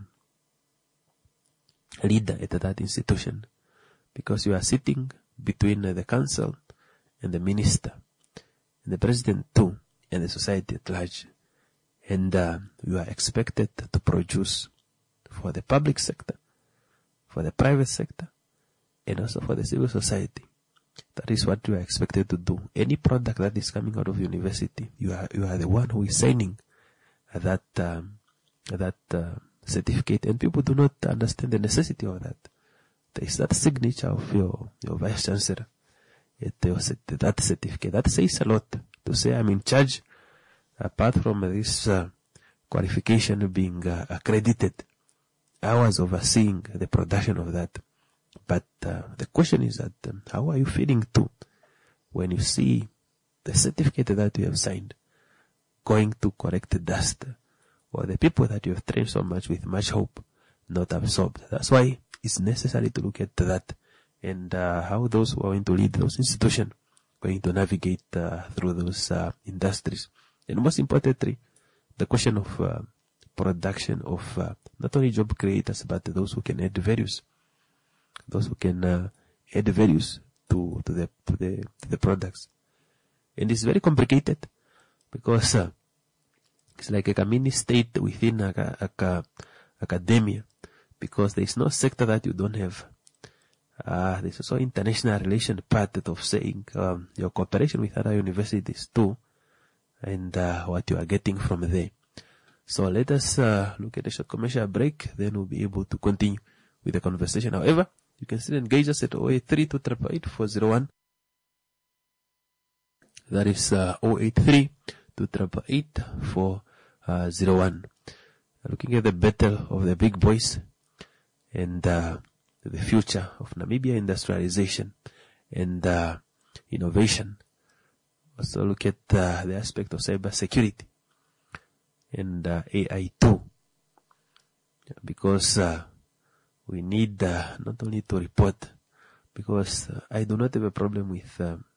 leader at that institution, because you are sitting between the council and the minister and the president too, and the society at large. And you are expected to produce for the public sector, for the private sector, and also for the civil society. That is what you are expected to do. Any product that is coming out of university, you are the one who is signing that certificate, and people do not understand the necessity of that. There is that signature of your vice chancellor, that certificate. That says a lot, to say I'm in charge. Apart from this qualification being accredited, I was overseeing the production of that. But the question is that how are you feeling too when you see the certificate that you have signed going to collect the dust, or the people that you have trained so much with much hope not absorbed? That's why it's necessary to look at that, and how those who are going to lead those institutions are going to navigate through those industries. And most importantly, the question of production of not only job creators, but those who can add values, those who can add values to the products. And it's very complicated, because it's like a mini state within academia, because there is no sector that you don't have. There's also international relation part of saying your cooperation with other universities too, and what you are getting from there. So let us look at a short commercial break, then we'll be able to continue with the conversation. However, you can still engage us at 083-288-401. That is 083-288-401. Looking at the battle of the big boys and the future of Namibia industrialization and innovation. Also look at the aspect of cyber security and AI too, because we need not only to report, because I do not have a problem with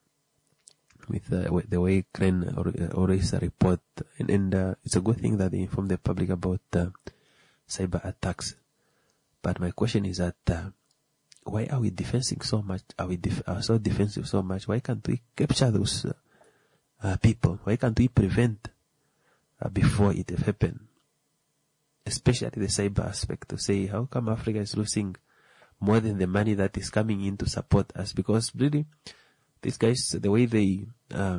the way Crane always report, and it's a good thing that they inform the public about cyber attacks. But my question is that why are we defending so much? Are we so defensive so much? Why can't we capture those people? Why can't we prevent before it have happened? Especially the cyber aspect, to say how come Africa is losing more than the money that is coming in to support us? Because really, these guys, the way they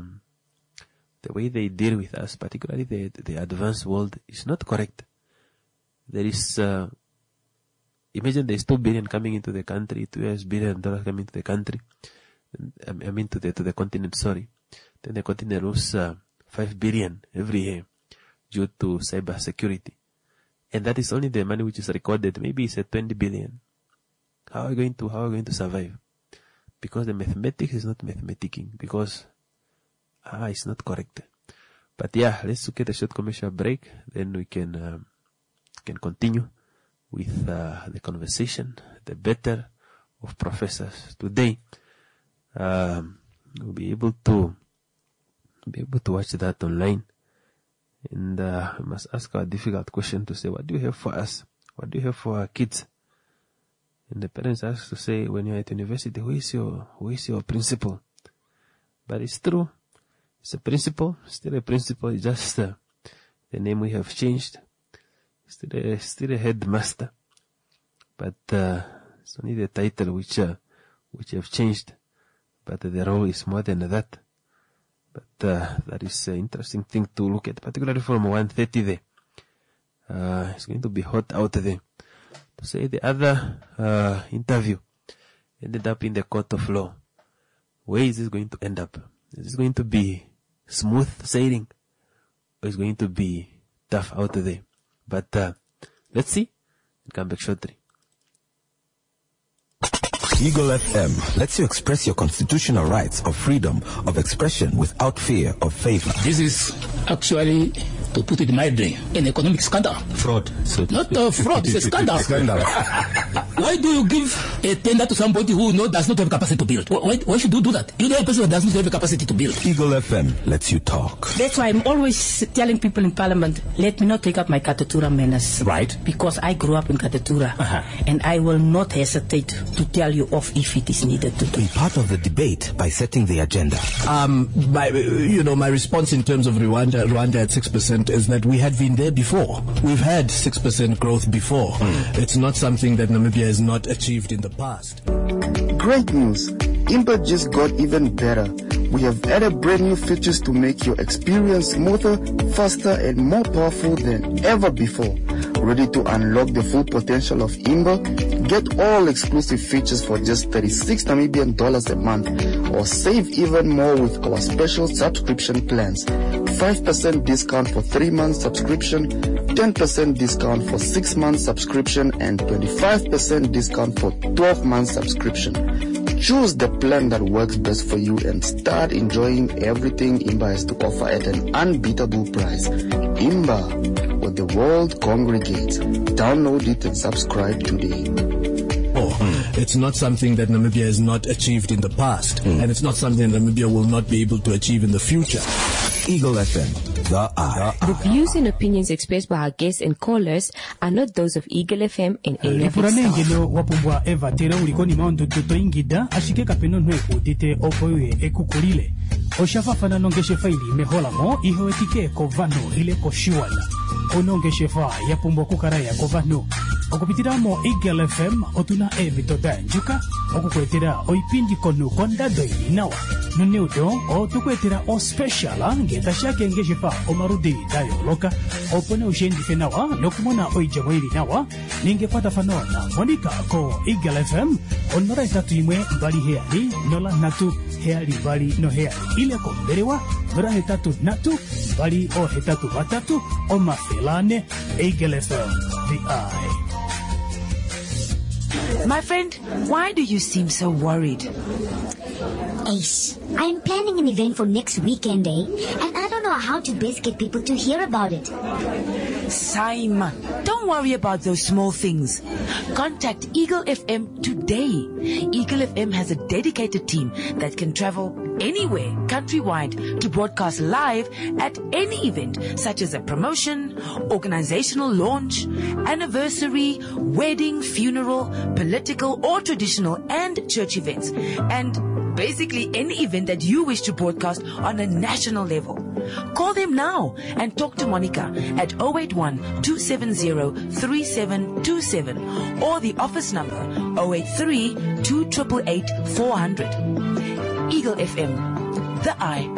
deal with us, particularly the advanced world, is not correct. There is imagine there is $2 billion coming into the country, $2 billion coming into the country. I mean to the continent. Sorry, then the continent loses $5 billion every year due to cyber security, and that is only the money which is recorded. Maybe it's at $20 billion. How are we going to survive? Because the mathematics is not mathematicking, because it's not correct. But yeah, let's look at a short commercial break, then we can continue with the conversation, the battle of professors. Today, You'll be able to watch that online. And we must ask our difficult question to say, what do you have for us? What do you have for our kids? And the parents ask to say, when you're at university, who is your principal? But it's true. It's a principal, still a principal. It's just the name we have changed. Still a headmaster. But it's only the title which have changed. But the role is more than that. But that is an interesting thing to look at, particularly from 1:30 there. It's going to be hot out there. To say the other interview ended up in the court of law. Where is this going to end up? Is this going to be smooth sailing, or is it going to be tough out there? But let's see. I'll come back shortly. Eagle FM lets you express your constitutional rights of freedom of expression without fear of favor. This is actually, to put it mildly, an economic scandal. Fraud. Not fraud, it's a scandal. Why do you give a tender to somebody who does not have capacity to build? Why should you do that? You know a person who does not have the capacity to build. Eagle FM lets you talk. That's why I'm always telling people in Parliament, let me not take up my Katatura manners. Right. Because I grew up in Katatura. And I will not hesitate to tell you off if it is needed to do. Be part of the debate by setting the agenda. My response in terms of Rwanda at 6% is that we had been there before. We've had 6% growth before. It's not something that Namibia has not achieved in the past. Great news. Imba just got even better. We have added brand new features to make your experience smoother, faster, and more powerful than ever before. Ready to unlock the full potential of Imba? Get all exclusive features for just 36 Namibian dollars a month, or save even more with our special subscription plans. 5% discount for 3 months subscription, 10% discount for 6 months subscription, and 25% discount for 12 months subscription. Choose the plan that works best for you and start enjoying everything Imba has to offer at an unbeatable price. Imba, where the world congregates. Download it and subscribe today. It's not something that Namibia has not achieved in the past, and it's not something that Namibia will not be able to achieve in the future. Eagle FM, the eye. The views and opinions expressed by our guests and callers are not those of Eagle FM and any of its staff. Lipura wapumbwa Eva tera ulikoni maondo toto ingida ashike kapeno nwe udite opoye ekukulile. Oshafafana nongeshe faili meholamo iho etike kovano ile koshiwana. Onongeshe fa yapumbwa kukaraya kovano. Okupitiramo Eagle FM otuna evitoda njuka okukwetera oipindi konu konda doini nawa nuneudo otukwetera o special ngeta shake ngeshefa omarudi dayo loka opone ushendi nawa nokumona oijamwili nawa ningepata fanona monika ko Eagle FM onora itatu imwe mbali heali nola natu heali bali no heali ile ko berewa nora hetatu natu bali o hetatu batatu o mafelane Eagle FM the eye. My friend, why do you seem so worried? Ace, I'm planning an event for next weekend, and I don't know how to best get people to hear about it. Simon, don't worry about those small things. Contact Eagle FM today. Eagle FM has a dedicated team that can travel anywhere, countrywide, to broadcast live at any event, such as a promotion, organizational launch, anniversary, wedding, funeral, political or traditional, and church events. And basically any event that you wish to broadcast on a national level. Call them now and talk to Monica at 081-270-3727 or the office number 083-288-400. Eagle FM, the eye.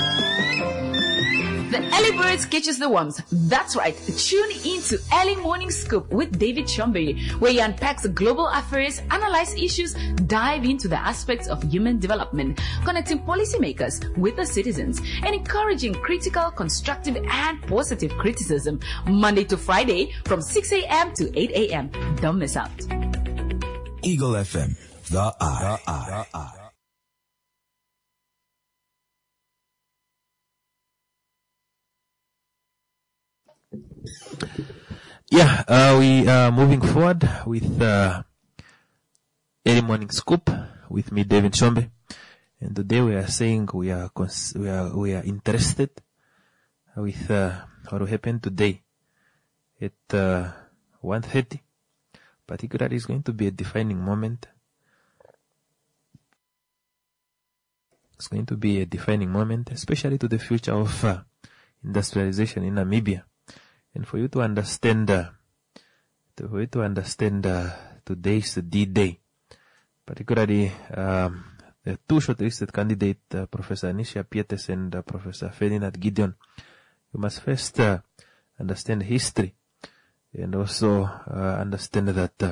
The early birds catches the worms. That's right. Tune in to Early Morning Scoop with David Chombe, where he unpacks global affairs, analyze issues, dive into the aspects of human development, connecting policymakers with the citizens, and encouraging critical, constructive, and positive criticism. Monday to Friday from 6 a.m. to 8 a.m. Don't miss out. Eagle FM, the eye. Yeah, we are moving forward with Early Morning Scoop with me, David Chombe. And today we are saying we are interested with what will happen today at 1:30. Particularly, it's going to be a defining moment. It's going to be a defining moment, especially to the future of industrialization in Namibia. And for you to understand, today's D-Day, particularly the two shortlisted candidates, Professor Anisha Pietes and Professor Ferdinand Gideon, you must first understand history and also understand that,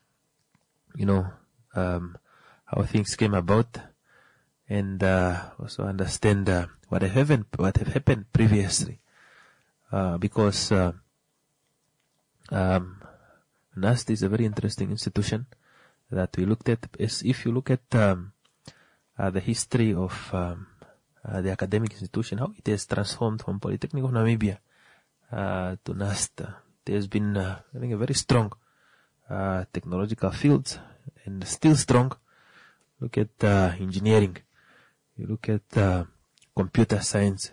how things came about, and also understand what have happened previously, because NUST is a very interesting institution that we looked at. If you look at the history of the academic institution, how it has transformed from Polytechnic of Namibia to NUST. There's been having a very strong technological fields, and still strong. Look at engineering. You look at computer science.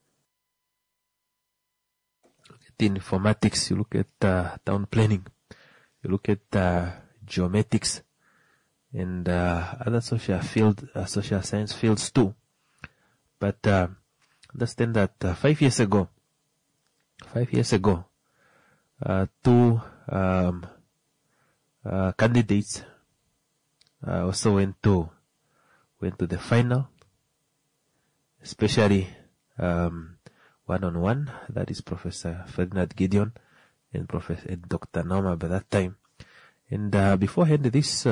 Look at informatics. You look at town planning. You look at geomatics and other social science fields too. But understand that 5 years ago, two candidates also went to the final, especially one-on-one. That is Professor Ferdinand Gideon and Professor Dr. Nauma by that time. And beforehand, these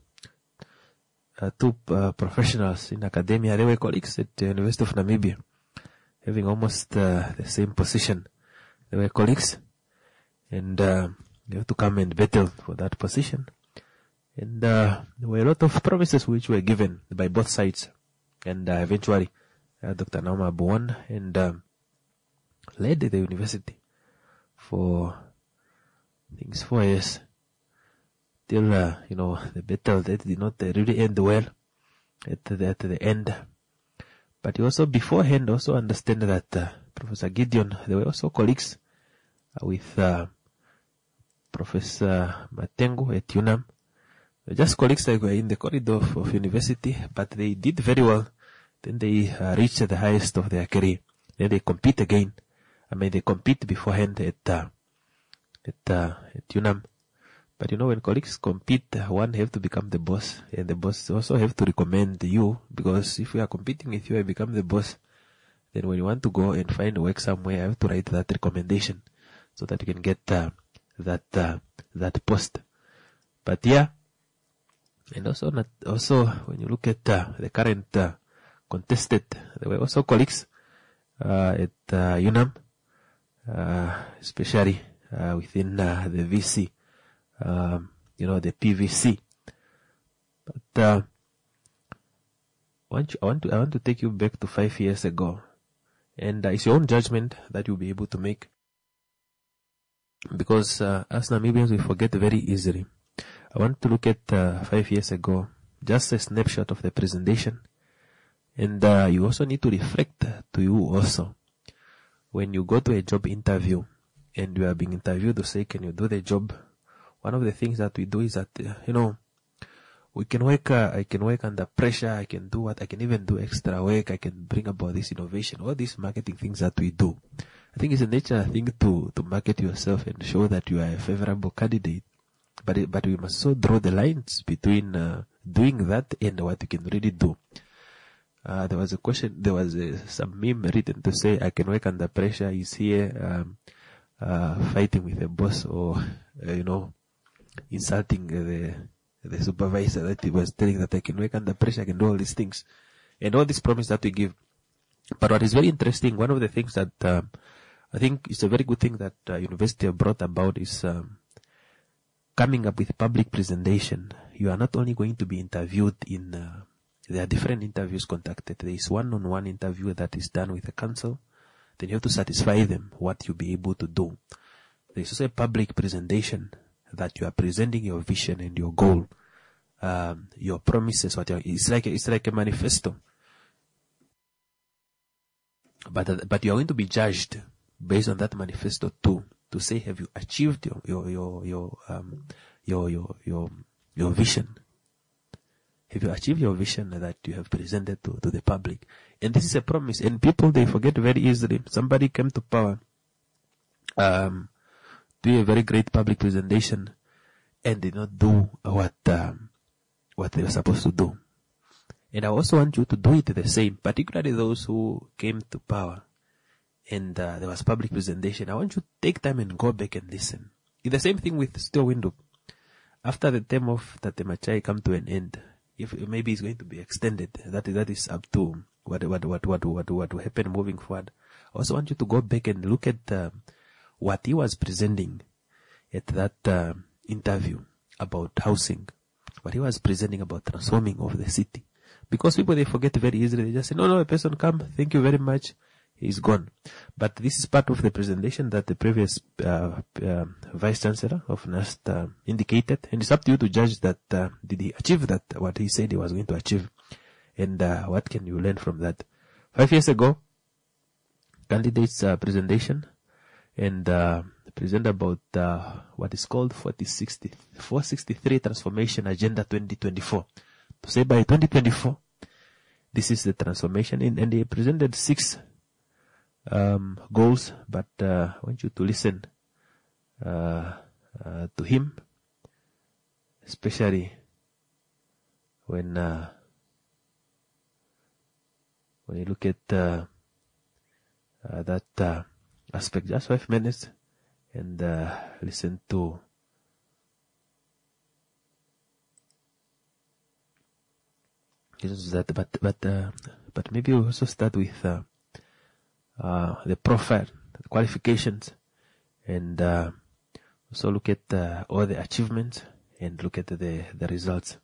two professionals in academia, they were colleagues at the University of Namibia, having almost the same position. They were colleagues, and they have to come and battle for that position. And there were a lot of promises which were given by both sides. And eventually, Dr. Nauma won and led the university for, I think, 4 years. Till, the battle that did not really end well at the end. But you also beforehand also understand that Professor Gideon, they were also colleagues with Professor Matengo at UNAM. Just colleagues that were in the corridor of university, but they did very well. Then they reached the highest of their career. Then they compete again. They compete beforehand at UNAM. But when colleagues compete, one have to become the boss, and the boss also have to recommend you, because if we are competing with you, I become the boss. Then when you want to go and find work somewhere, I have to write that recommendation so that you can get that post. But yeah, and also when you look at the current contested, there were also colleagues at UNAM, especially within the VC. The PVC. But I want to take you back to 5 years ago, and it's your own judgment that you'll be able to make, because as Namibians we forget very easily. I want to look at 5 years ago, just a snapshot of the presentation, and you also need to reflect to you also when you go to a job interview and you are being interviewed to say, can you do the job? One of the things that we do is that, we can work, I can work under pressure, I can do what, I can even do extra work, I can bring about this innovation, all these marketing things that we do. I think it's a natural thing to market yourself and show that you are a favorable candidate. But we must so draw the lines between doing that and what you can really do. There was a question, there was some meme written to say, I can work under pressure, is here fighting with a boss or, insulting the supervisor that he was telling that I can work under pressure, I can do all these things. And all these promises that we give. But what is very interesting, one of the things that I think is a very good thing that university have brought about is coming up with public presentation. You are not only going to be interviewed there are different interviews conducted. There is one-on-one interview that is done with the council. Then you have to satisfy them what you'll be able to do. There is also a public presentation that you are presenting your vision and your goal, your promises. It's like a manifesto. But you are going to be judged based on that manifesto too, to say, have you achieved your vision? Have you achieved your vision that you have presented to the public? And this is a promise. And people, they forget very easily. Somebody came to power, do a very great public presentation, and did not do what they were supposed to do. And I also want you to do it the same, particularly those who came to power and there was public presentation. I want you to take time and go back and listen. It's the same thing with Stuart Windhoek. After the term of Tate Machai come to an end, if maybe it's going to be extended, that is up to what will happen moving forward. I also want you to go back and look at what he was presenting at that interview about housing, what he was presenting about transforming of the city. Because people, they forget very easily. They just say, no, a person come, thank you very much, he's gone. But this is part of the presentation that the previous Vice Chancellor of NAST indicated. And it's up to you to judge that, did he achieve that, what he said he was going to achieve? And what can you learn from that? 5 years ago, candidates presentation, and present about what is called 463 Transformation Agenda 2024. To say by 2024, this is the transformation. And they presented 6 goals, but I want you to listen to him, especially when you look at that aspect. Just 5 minutes and listen to that. But maybe we'll also start with the profile, the qualifications, and also look at all the achievements and look at the results.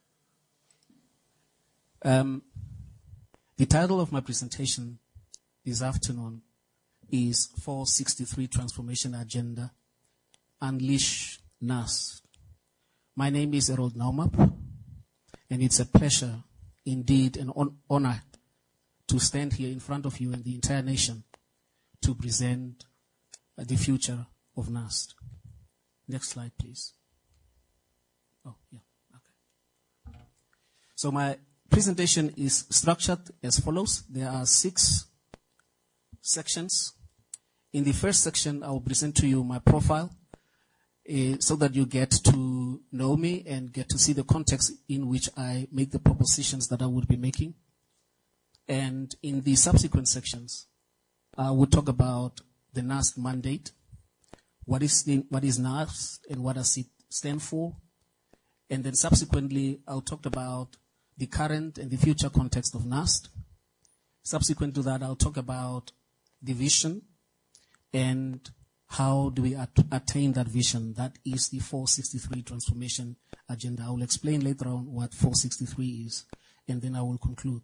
The title of my presentation this afternoon is 463 Transformation Agenda, Unleash NAST. My name is Errol Naumap, and it's a pleasure, indeed an honor, to stand here in front of you and the entire nation to present the future of NAST. Next slide, please. Oh, yeah, okay. So my presentation is structured as follows. There are 6 sections. In the first section, I will present to you my profile so that you get to know me and get to see the context in which I make the propositions that I would be making. And in the subsequent sections, I will talk about the NAST mandate, what is NAST and what does it stand for. And then subsequently, I'll talk about the current and the future context of NAST. Subsequent to that, I'll talk about the vision and how do we attain that vision. That is the 463 Transformation Agenda. I will explain later on what 463 is, and then I will conclude.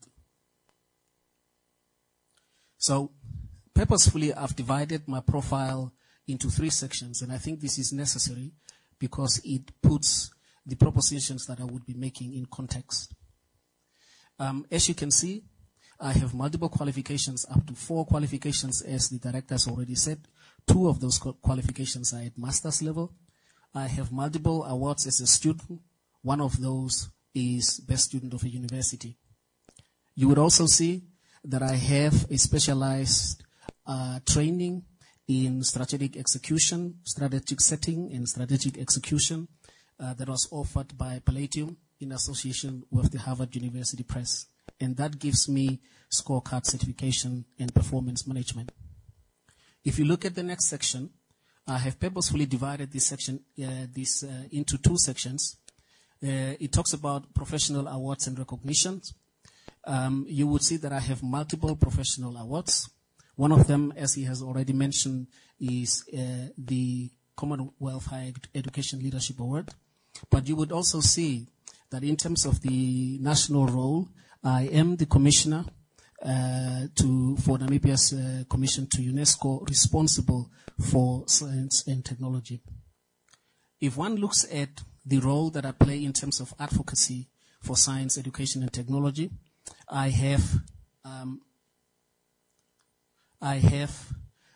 So, purposefully, I've divided my profile into 3 sections, and I think this is necessary because it puts the propositions that I would be making in context. As you can see, I have multiple qualifications, up to 4 qualifications, as the director has already said. 2 of those qualifications are at master's level. I have multiple awards as a student. One of those is Best Student of a University. You would also see that I have a specialized training in strategic execution, strategic setting, and strategic execution that was offered by Palladium in association with the Harvard University Press. And that gives me scorecard certification and performance management. If you look at the next section, I have purposefully divided this section into 2 sections. It talks about professional awards and recognitions. You would see that I have multiple professional awards. One of them, as he has already mentioned, is the Commonwealth Higher Education Leadership Award. But you would also see that in terms of the national role, I am the commissioner for Namibia's commission to UNESCO, responsible for science and technology. If one looks at the role that I play in terms of advocacy for science, education, and technology, I have I have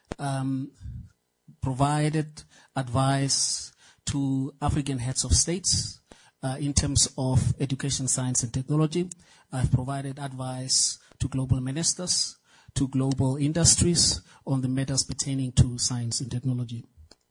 provided advice to African heads of states in terms of education, science, and technology. I've provided advice to global ministers, to global industries on the matters pertaining to science and technology.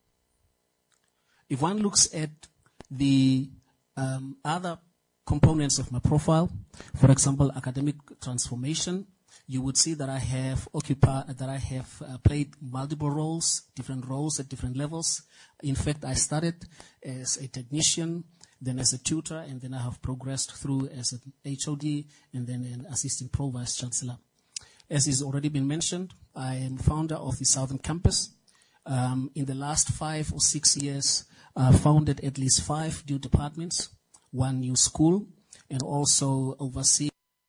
If one looks at the other components of my profile, for example, academic transformation, you would see that I have played multiple roles, different roles at different levels. In fact, I started as a technician, then as a tutor, and then I have progressed through as an HOD, and then an assistant pro-vice chancellor. As has already been mentioned, I am founder of the Southern Campus. In the last 5 or 6 years, I founded at least 5 new departments, 1 new school, and also oversee.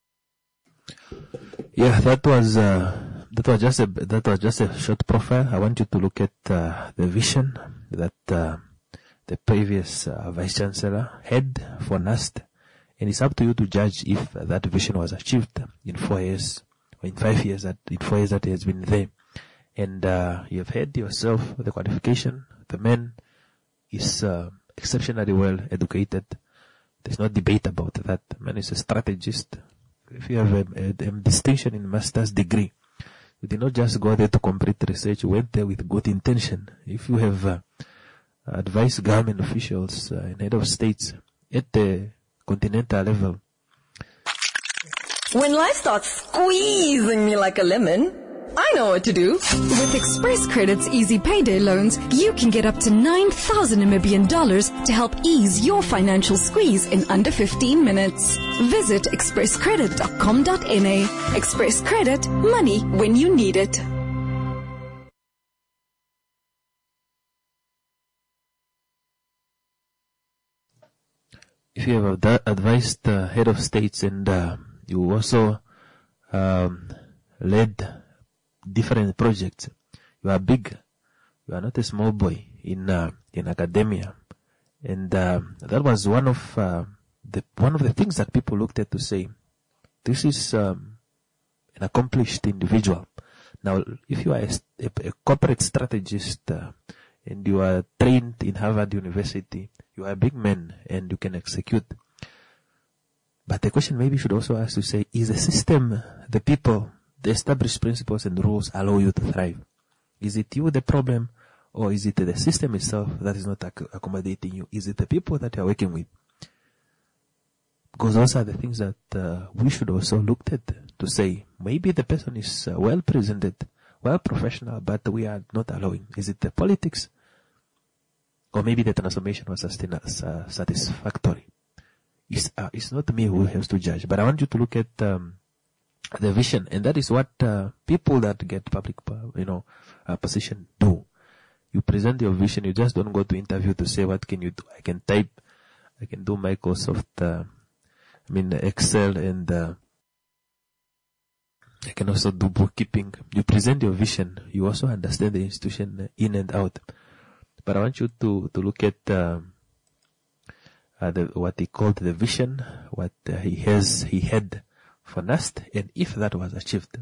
Yeah, that was just a short profile. I want you to look at the vision that the previous vice chancellor had for NUST, and it's up to you to judge if that vision was achieved in 4 years or in 5 years. In 4 years that he has been there, and you have had yourself the qualification. The man is exceptionally well educated. There's no debate about that. The man is a strategist. If you have a distinction in master's degree, you did not just go there to complete research. You went there with good intention. If you have advised government officials and head of states at the continental level. When life starts squeezing me like a lemon, I know what to do. With Express Credit's easy payday loans, you can get up to 9,000 Namibian dollars to help ease your financial squeeze in under 15 minutes. Visit expresscredit.com.na. Express Credit, money when you need it. If you have advised the head of states and you also led different projects, you are big. You are not a small boy in academia, and that was one of the things that people looked at to say, this is an accomplished individual. Now, if you are a corporate strategist and you are trained in Harvard University, you are a big man and you can execute. But the question maybe should also ask to say, is the system, the people, the established principles and rules allow you to thrive? Is it you the problem, or is it the system itself that is not accommodating you? Is it the people that you are working with? Because those are the things that we should also look at to say, maybe the person is well presented, well professional, but we are not allowing. Is it the politics? Or maybe the transformation was satisfactory. It's not me who has to judge, but I want you to look at the vision, and that is what people that get public, position do. You present your vision. You just don't go to interview to say, what can you do? I can type, I can do Microsoft, Excel, and I can also do bookkeeping. You present your vision. You also understand the institution in and out. But I want you to look at what he called the vision, what he had for NUST, and if that was achieved.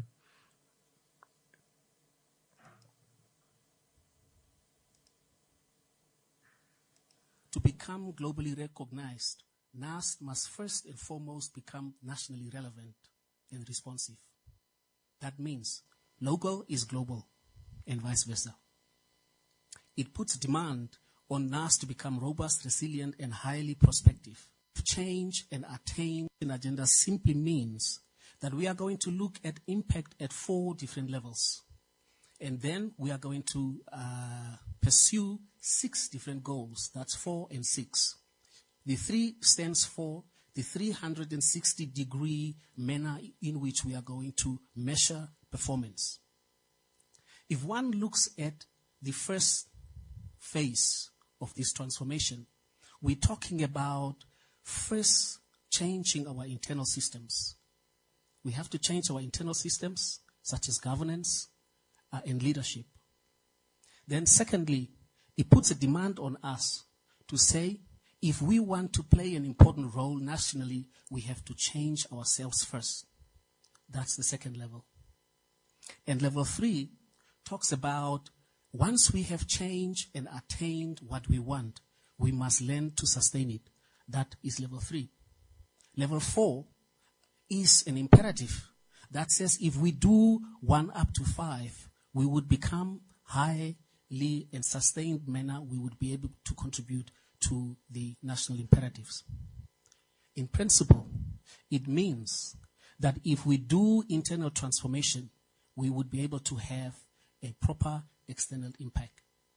To become globally recognized, NUST must first and foremost become nationally relevant and responsive. That means local is global and vice versa. It puts demand on NUST to become robust, resilient, and highly prospective. Change and attain an agenda simply means that we are going to look at impact at 4 different levels. And then we are going to pursue 6 different goals. That's 4 and 6. The 3 stands for the 360-degree manner in which we are going to measure performance. If one looks at the first phase of this transformation, we're talking about first changing our internal systems. We have to change our internal systems, such as governance and leadership. Then secondly, it puts a demand on us to say, if we want to play an important role nationally, we have to change ourselves first. That's the second level. And level 3 talks about once we have changed and attained what we want, we must learn to sustain it. That is level 3. Level 4 is an imperative that says if we do 1 up to 5, we would become highly and sustained manner, we would be able to contribute to the national imperatives. In principle, it means that if we do internal transformation, we would be able to have a proper external impact.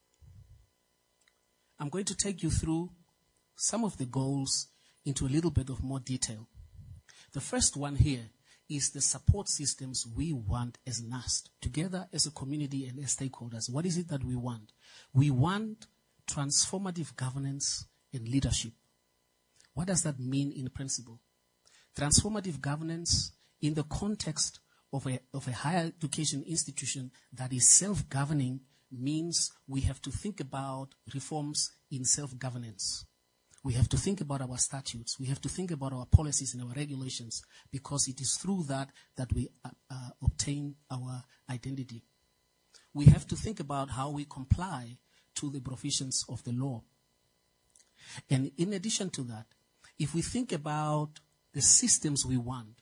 I'm going to take you through some of the goals into a little bit of more detail. The first one here is the support systems we want as NAST, together as a community and as stakeholders. What is it that we want? We want transformative governance and leadership. What does that mean in principle? Transformative governance in the context of a higher education institution that is self-governing means we have to think about reforms in self-governance. We have to think about our statutes. We have to think about our policies and our regulations, because it is through that we obtain our identity. We have to think about how we comply to the provisions of the law. And in addition to that, if we think about the systems we want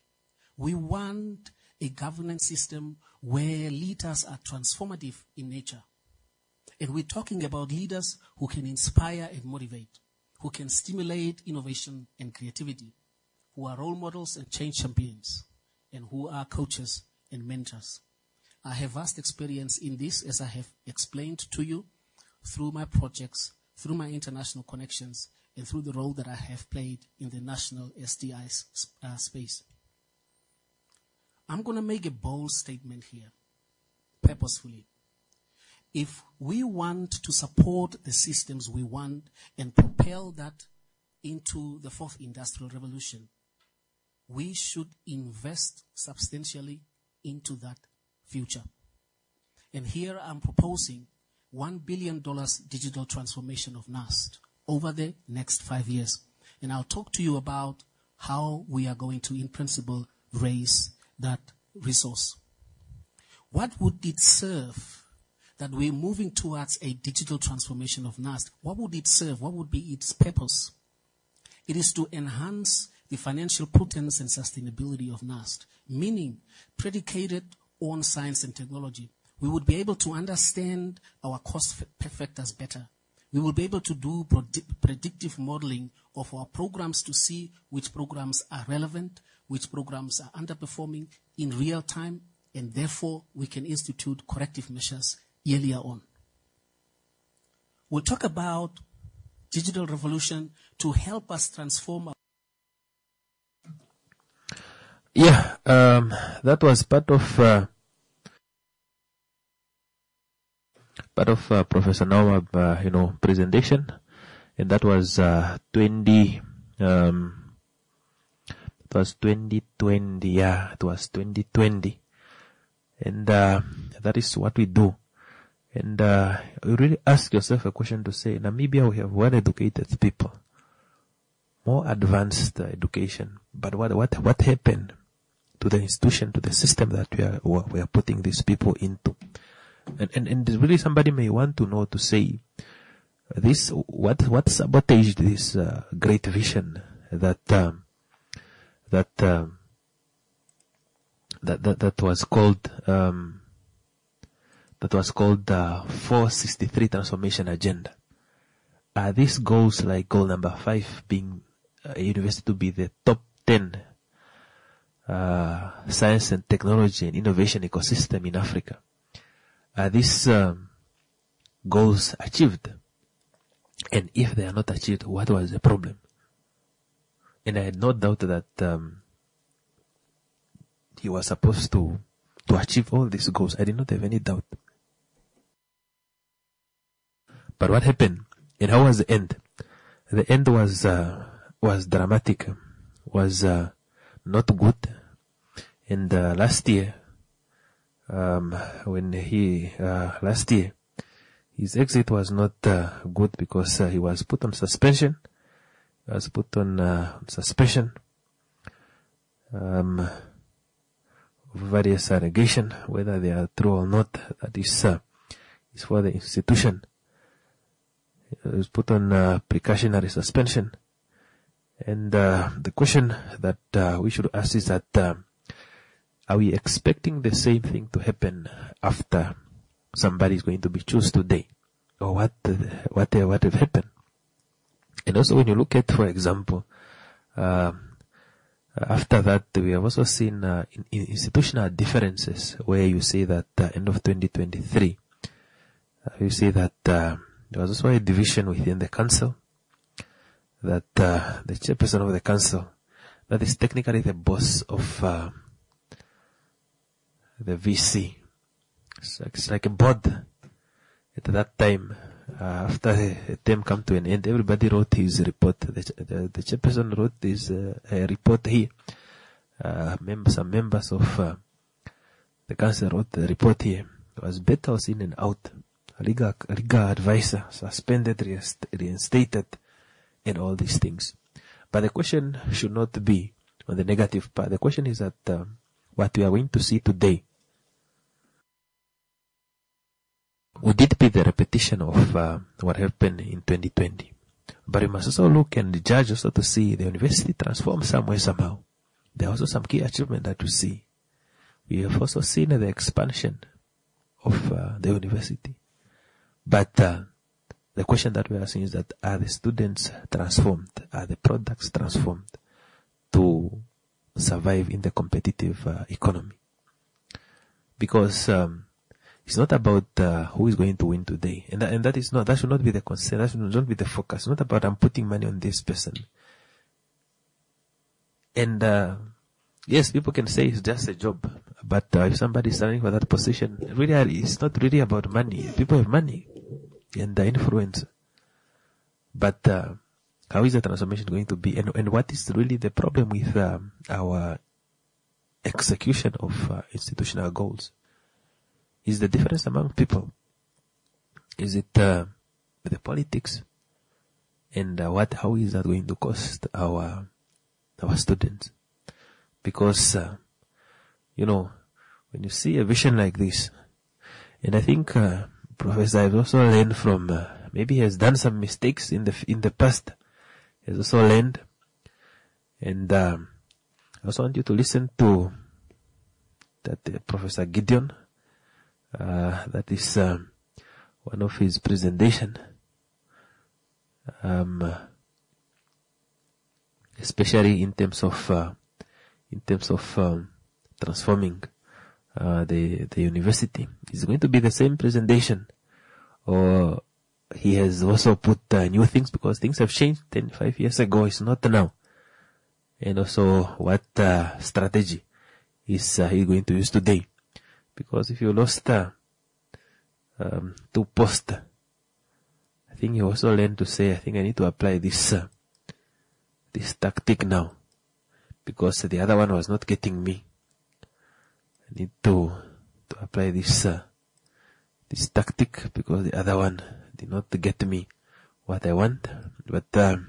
a governance system where leaders are transformative in nature. And we're talking about leaders who can inspire and motivate, who can stimulate innovation and creativity, who are role models and change champions, and who are coaches and mentors. I have vast experience in this, as I have explained to you, through my projects, through my international connections, and through the role that I have played in the national SDI space. I'm going to make a bold statement here, purposefully. If we want to support the systems we want and propel that into the 4th industrial revolution, we should invest substantially into that future. And here I'm proposing $1 billion digital transformation of NAST over the next 5 years. And I'll talk to you about how we are going to, in principle, raise that resource. What would it serve that we're moving towards a digital transformation of NAST? What would it serve? What would be its purpose? It is to enhance the financial prudence and sustainability of NAST, meaning predicated on science and technology. We would be able to understand our cost factors better. We will be able to do predictive modeling of our programs to see which programs are relevant, which programs are underperforming in real time, and therefore we can institute corrective measures earlier on. We'll talk about digital revolution to help us transform our... Yeah, that was part of Professor Nawab, presentation, and that was 2020. It was 2020. Yeah, it was 2020, and that is what we do. And you really ask yourself a question to say, Namibia, we have well-educated people, more advanced education. But what happened to the institution, to the system that we are putting these people into? And really somebody may want to know, to say, this, what sabotaged this great vision that was called the 463 transformation agenda. Are these goals, like goal number 5, being a university to be the top 10 science and technology and innovation ecosystem in Africa? Are these goals achieved? And if they are not achieved, what was the problem? And I had no doubt that he was supposed to achieve all these goals. I did not have any doubt. But what happened? And how was the end? The end was dramatic, was not good. And last year, his exit was not good, because he was put on suspension. various allegations, whether they are true or not, that is for the institution. It was put on precautionary suspension. And the question that we should ask is that are we expecting the same thing to happen after somebody is going to be chosen today? Or what have happened? And also when you look at, for example, after that, we have also seen in institutional differences where you see that end of 2023, you see that there was also a division within the council, that the chairperson of the council, that is technically the boss of the VC. It's like a board. At that time, after the term come to an end, everybody wrote his report. The chairperson wrote his report here. Some members of the council wrote the report here. It was better was in and out. Legal advisor suspended, reinstated, and all these things. But the question should not be on the negative part. The question is that what we are going to see today, would it be the repetition of what happened in 2020? But we must also look and judge also to see the university transform somewhere, somehow. There are also some key achievements that we see. We have also seen the expansion of the university. But the question that we are asking is that, are the students transformed? Are the products transformed to survive in the competitive economy? Because it's not about who is going to win today. And that should not be the concern. That should not be the focus. It's not about I'm putting money on this person. And yes, people can say it's just a job. But if somebody is running for that position, really, it's not really about money. People have money and the influence. But how is the transformation going to be? And what is really the problem with our execution of institutional goals? Is the difference among people? Is it the politics? And how is that going to cost our students? Because when you see a vision like this, and I think Professor has also learned from maybe he has done some mistakes in the past. He has also learned, and I also want you to listen to that Professor Gideon. That is one of his presentation, especially in terms of transforming the university. It's going to be the same presentation, or he has also put new things because things have changed 5 years ago. It's not now, and also what strategy is he going to use today? Because if you lost 2 posts, I think you also learn to say, I think I need to apply this tactic now, because the other one was not getting me. I need to apply this tactic because the other one did not get me what I want. But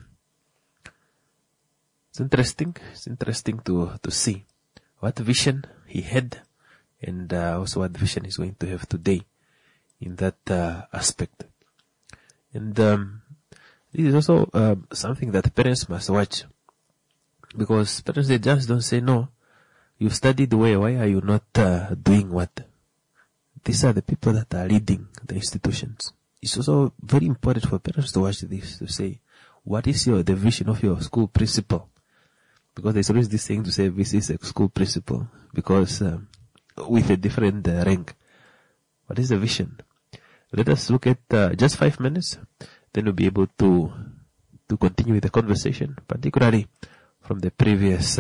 it's interesting. It's interesting to see what vision he had. And also what vision is going to have today in that aspect. And this is also something that parents must watch. Because parents, they just don't say, no, you studied well, why are you not doing what? These are the people that are leading the institutions. It's also very important for parents to watch this, to say, what is the vision of your school principal? Because there's always this thing to say, this is a school principal. Because with a different rank. What is the vision? Let us look at just 5 minutes, then we'll be able to continue with the conversation, particularly from the previous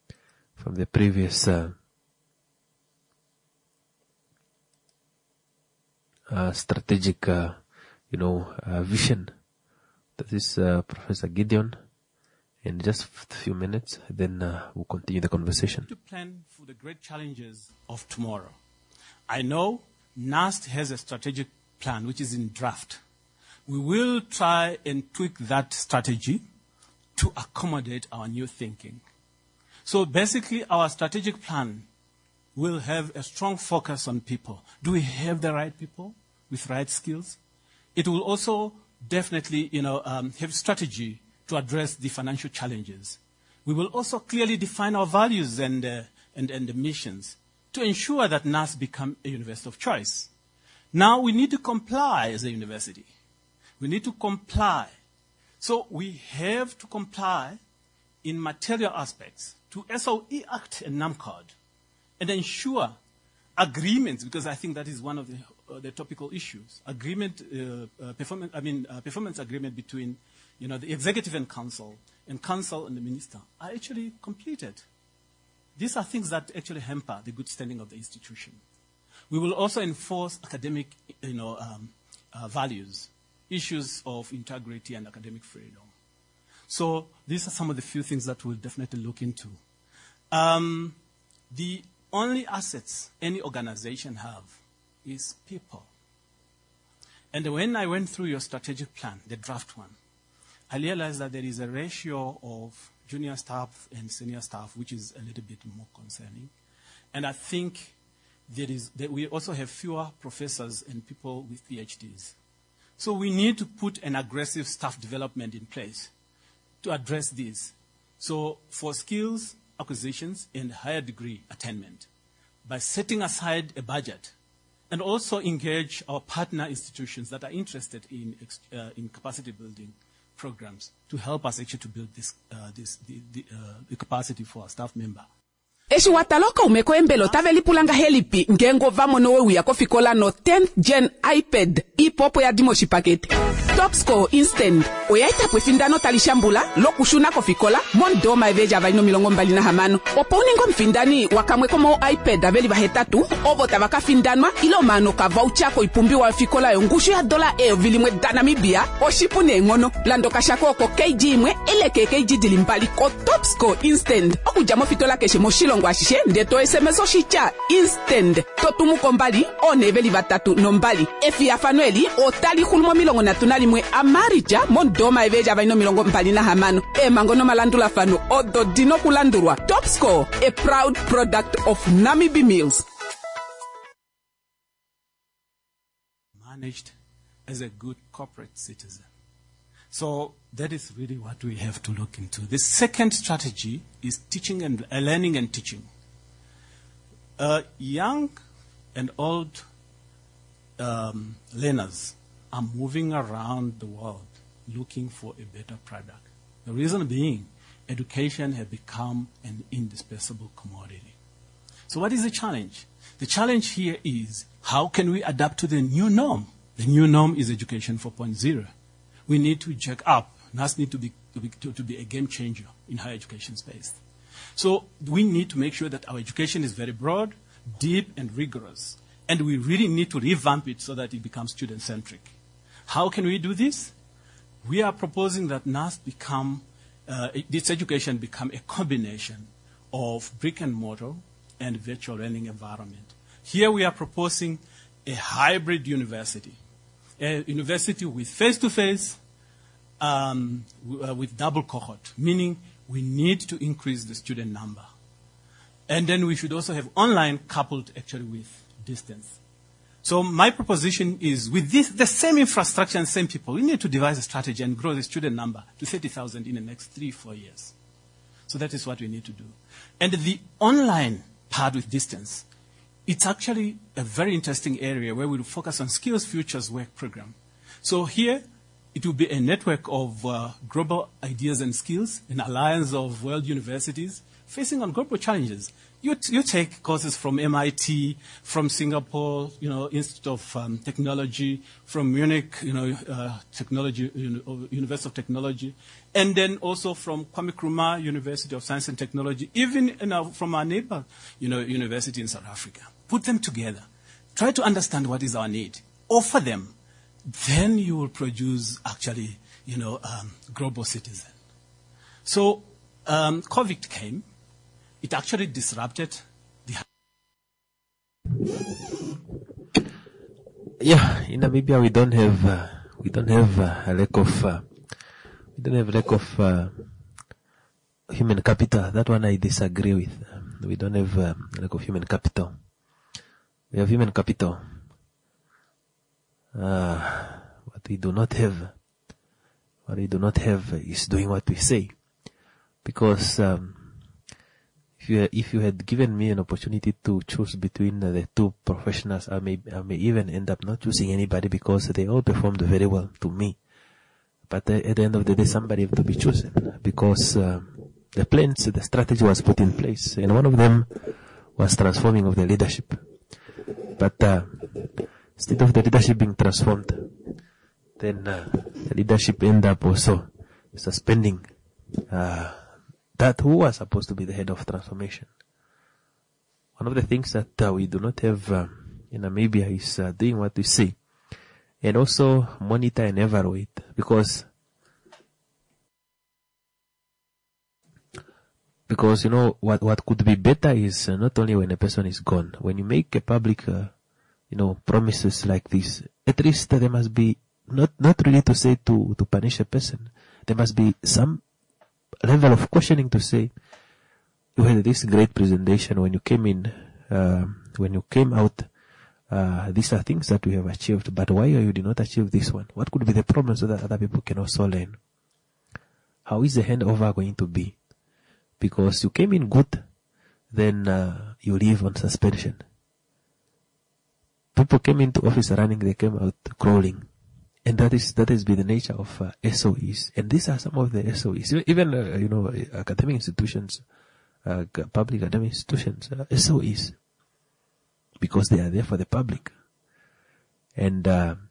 strategic vision. That is Professor Gideon. In just a few minutes, then we'll continue the conversation. To plan for the great challenges of tomorrow. I know NAST has a strategic plan which is in draft. We will try and tweak that strategy to accommodate our new thinking. So basically, our strategic plan will have a strong focus on people. Do we have the right people with right skills? It will also definitely, have strategy to address the financial challenges. We will also clearly define our values and the missions to ensure that NAS become a university of choice. Now we need to comply as a university. We need to comply. So we have to comply in material aspects to SOE Act and NAMCOD and ensure agreements, because I think that is one of the topical issues. Performance agreement between, the executive and council and the minister are actually completed. These are things that actually hamper the good standing of the institution. We will also enforce academic, values, issues of integrity and academic freedom. So these are some of the few things that we'll definitely look into. The only assets any organization have is people. And when I went through your strategic plan, the draft one, I realized that there is a ratio of junior staff and senior staff, which is a little bit more concerning. And I think that we also have fewer professors and people with PhDs. So we need to put an aggressive staff development in place to address this. So for skills acquisitions and higher degree attainment, by setting aside a budget and also engage our partner institutions that are interested in capacity building programs to help us actually to build the capacity for our staff member. Eshiwataloka umeko embelo tavelipulanga helipi ngengo vamo nowe uyako fikola no 10th gen iPad ipopo ya dimoshi pakete. Topscore instant oyaita pwefindano talishambula lokushuna kofikola mondoma eveja vaino milongo mbali na hamano oponingo mfindani wakamwe komo iPad aveli vahetatu ovota vakafindanwa ilo mano ka voucher ko ipumbi wa fikola yongushu ya $1 vilimwe danamibia oshipune ngono lando kashako ko KG imwe eleke KG dilimbali ko Topscore instant okujamo fitola keshe moshilongo ashishe ndeto SMS oshicha instant totumu kombali oneveli vatatu nombali efi afanueli otali hulmo milongo na tunali mwe amarija mondoma eveja vaino milongo mbali na hamano mangono malandula fanu odo dino kulandurwa. Topscore, a proud product of Namibi Mills. Managed as a good corporate citizen. So that is really what we have to look into. The second strategy is teaching and learning and teaching. Young and old learners are moving around the world looking for a better product. The reason being, education has become an indispensable commodity. So what is the challenge? The challenge here is, how can we adapt to the new norm? The new norm is Education 4.0. We need to jack up. NAS need to be a game changer in higher education space. So we need to make sure that our education is very broad, deep, and rigorous. And we really need to revamp it so that it becomes student-centric. How can we do this? We are proposing that NAS this education become a combination of brick and mortar and virtual learning environment. Here we are proposing a hybrid university, a university with face-to-face, with double cohort, meaning we need to increase the student number. And then we should also have online coupled actually with distance. So my proposition is, with the same infrastructure and same people, we need to devise a strategy and grow the student number to 30,000 in the next 3-4 years. So that is what we need to do. And the online part with distance, it's actually a very interesting area where we will focus on Skills Futures work program. So here, it will be a network of global ideas and skills, an alliance of world universities facing on global challenges. You take courses from MIT, from Singapore, Institute of Technology, from Munich, Technology, University of Technology, and then also from Kwame Nkrumah University of Science and Technology, even from our neighbor, university in South Africa. Put them together. Try to understand what is our need. Offer them. Then you will produce actually, global citizen. So COVID came. It actually disrupted the. Yeah, in Namibia we don't have a lack of human capital. That one I disagree with. we don't have lack of human capital. We have human capital. What we do not have is doing what we say. Because if you had given me an opportunity to choose between the two professionals, I may even end up not choosing anybody because they all performed very well to me. But at the end of the day, somebody have to be chosen because the plans, the strategy was put in place, and one of them was transforming of the leadership. But instead of the leadership being transformed, then the leadership end up also suspending that who was supposed to be the head of transformation. One of the things that we do not have in Namibia is doing what we say, and also monitor and evaluate, because you know what could be better is not only when a person is gone. When you make a public promises like this, at least there must be not really to say to punish a person. There must be some level of questioning to say, you had this great presentation when you came in, when you came out, these are things that we have achieved, but why you did not achieve this one? What could be the problem so that other people can also learn? How is the handover going to be? Because you came in good, then you leave on suspension. People came into office running, they came out crawling. And that has been the nature of SOEs. And these are some of the SOEs. Even, academic institutions, public academic institutions, SOEs. Because they are there for the public. And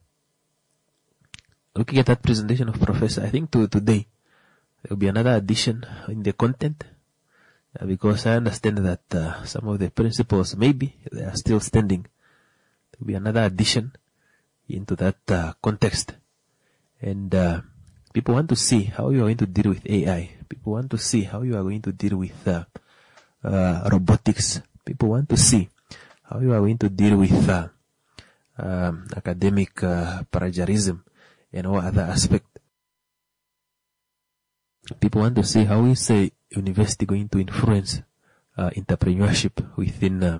looking at that presentation of Professor, I think today there will be another addition in the content. Because I understand that some of the principles, maybe, they are still standing. There will be another addition into that context. And people want to see how you are going to deal with AI. People want to see how you are going to deal with robotics. People want to see how you are going to deal with academic plagiarism and all other aspects. People want to see how is a university going to influence entrepreneurship within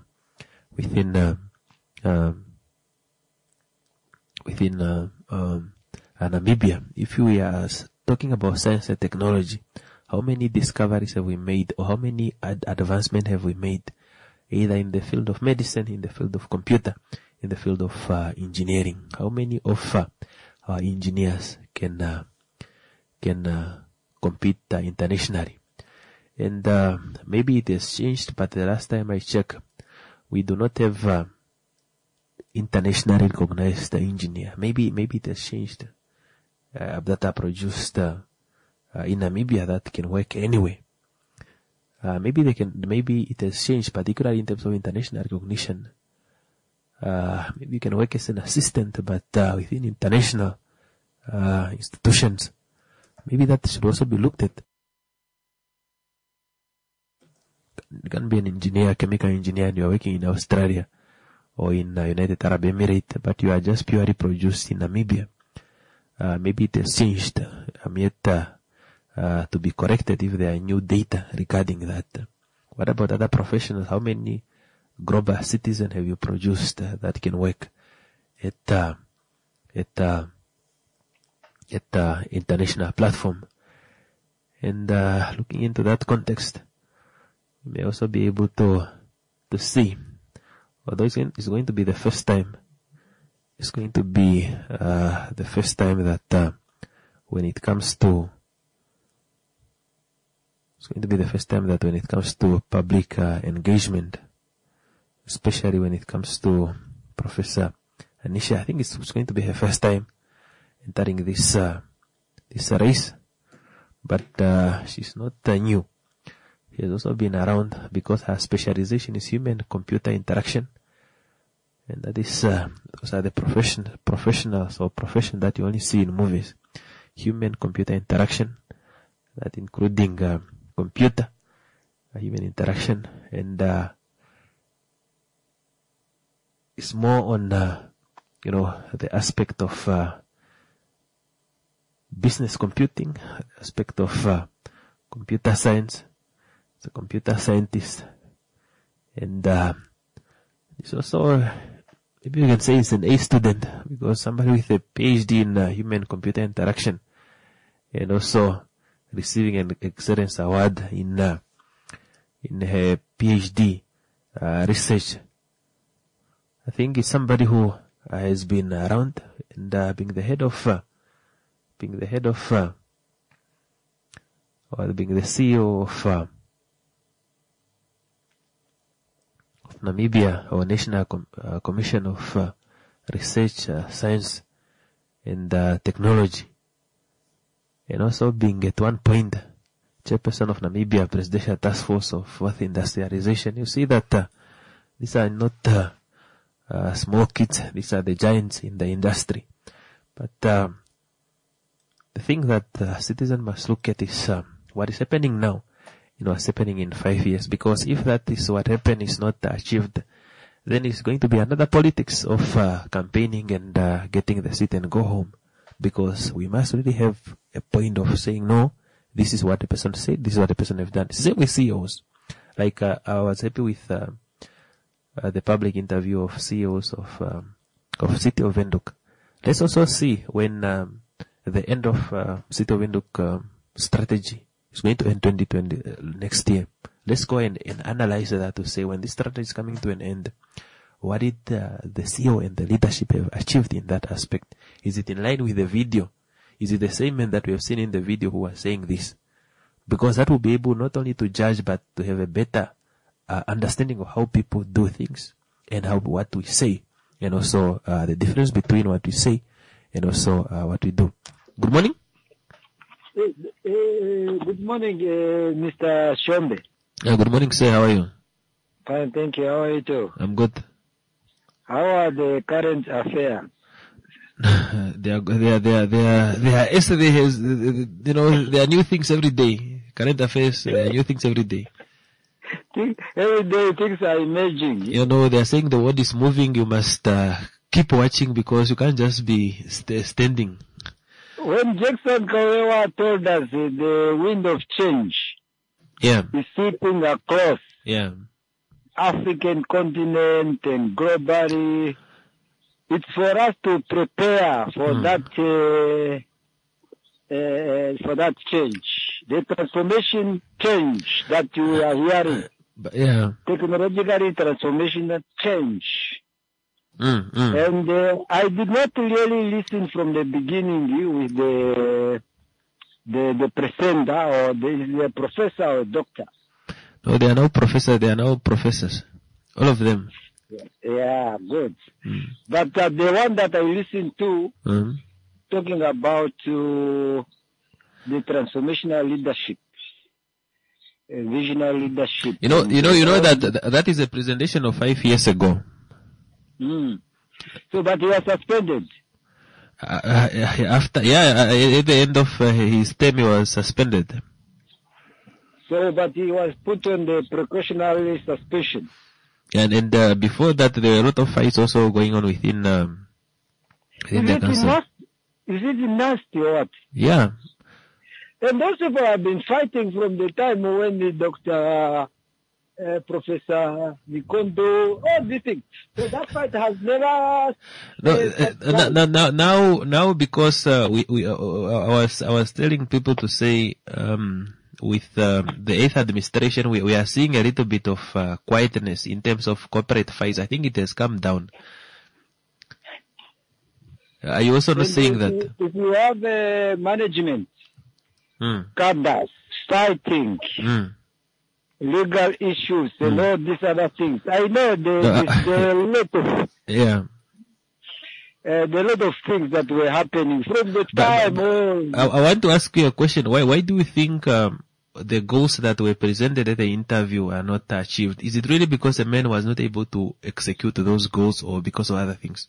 Namibia. If we are talking about science and technology, how many discoveries have we made, or how many advancements have we made, either in the field of medicine, in the field of computer, in the field of engineering? How many of our engineers can compete internationally? And maybe it has changed, but the last time I checked, we do not have internationally recognized engineer. Maybe it has changed. That are produced in Namibia that can work anyway. Maybe it has changed, particularly in terms of international recognition. Maybe you can work as an assistant, but within international institutions, maybe that should also be looked at. You can be an engineer, chemical engineer, and you are working in Australia or in United Arab Emirates, but you are just purely produced in Namibia. Maybe it has changed. I'm yet to be corrected if there are new data regarding that. What about other professionals? How many global citizens have you produced that can work at international platform? And looking into that context, you may also be able to see, although it's going to be the first time. It's going to be the first time that when it comes to public engagement, especially when it comes to Professor Anisha, I think it's going to be her first time entering this race, but she's not new. She has also been around because her specialization is human-computer interaction. And that is, those are the professionals or profession that you only see in movies. Human-computer interaction, that including computer, human interaction, and it's more on, the aspect of business computing, aspect of computer science. It's a computer scientist And it's also, maybe you can say it's an A student, because somebody with a PhD in human-computer interaction, and also receiving an excellence award in her PhD research. I think it's somebody who has been around and being the CEO of Namibia, or National Commission of Research, Science and Technology, and also being at one point chairperson of Namibia Presidential Task Force of Fourth Industrialization. You see that these are not small kids; these are the giants in the industry. But the thing that citizens must look at is what is happening now. What's happening in 5 years, because if that is what happened is not achieved, then it's going to be another politics of campaigning and getting the seat and go home, because we must really have a point of saying, no, this is what the person said, this is what the person have done. Same with CEOs. Like I was happy with the public interview of CEOs of City of Windhoek. Let's also see when the end of City of Windhoek strategy is going to end 2020 next year. Let's go and analyze that to say, when this strategy is coming to an end, what did the CEO and the leadership have achieved in that aspect? Is it in line with the video? Is it the same man that we have seen in the video who was saying this? Because that will be able not only to judge, but to have a better understanding of how people do things and what we say, and also the difference between what we say and also what we do. Good morning. Good morning, Mr. Shombe. Good morning, sir. How are you? Fine, thank you. How are you too? I'm good. How are the current affairs? They are yesterday has, there are new things every day. Current affairs, new things every day. Every day things are emerging. They are saying the world is moving. You must keep watching, because you can't just be standing. When Jackson Kawewa told us the wind of change is sweeping across African continent and globally, it's for us to prepare for that change, the transformation change that we are hearing. Technologically transformation change. And I did not really listen from the beginning with the presenter or the professor or doctor. No, they are now professors. They are now professors. All of them. Yeah, good. But the one that I listened to, talking about the transformational leadership, visionary leadership. You know that is a presentation of 5 years ago. So, but he was suspended. At the end of his term, he was suspended. So, but he was put on the precautionary suspension. And before that, there were a lot of fights also going on within the council. Is it nasty or what? Yeah. And those people have been fighting from the time when the Dr. Professor Nikondo, all these things. So that fight has never. Now because I was telling people to say with the 8th administration we are seeing a little bit of quietness in terms of corporate fights. I think it has come down. Are you also not saying that? If you have management, cadres, fighting. Legal issues and all these other things. I know there are a lot of there are a lot of things that were happening from the time. I want to ask you a question. Why do you think the goals that were presented at the interview are not achieved? Is it really because a man was not able to execute those goals, or because of other things?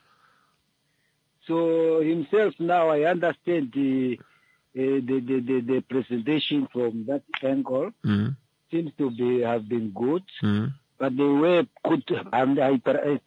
So himself, now I understand the presentation from that angle. Seems to have been good, but they were good, and I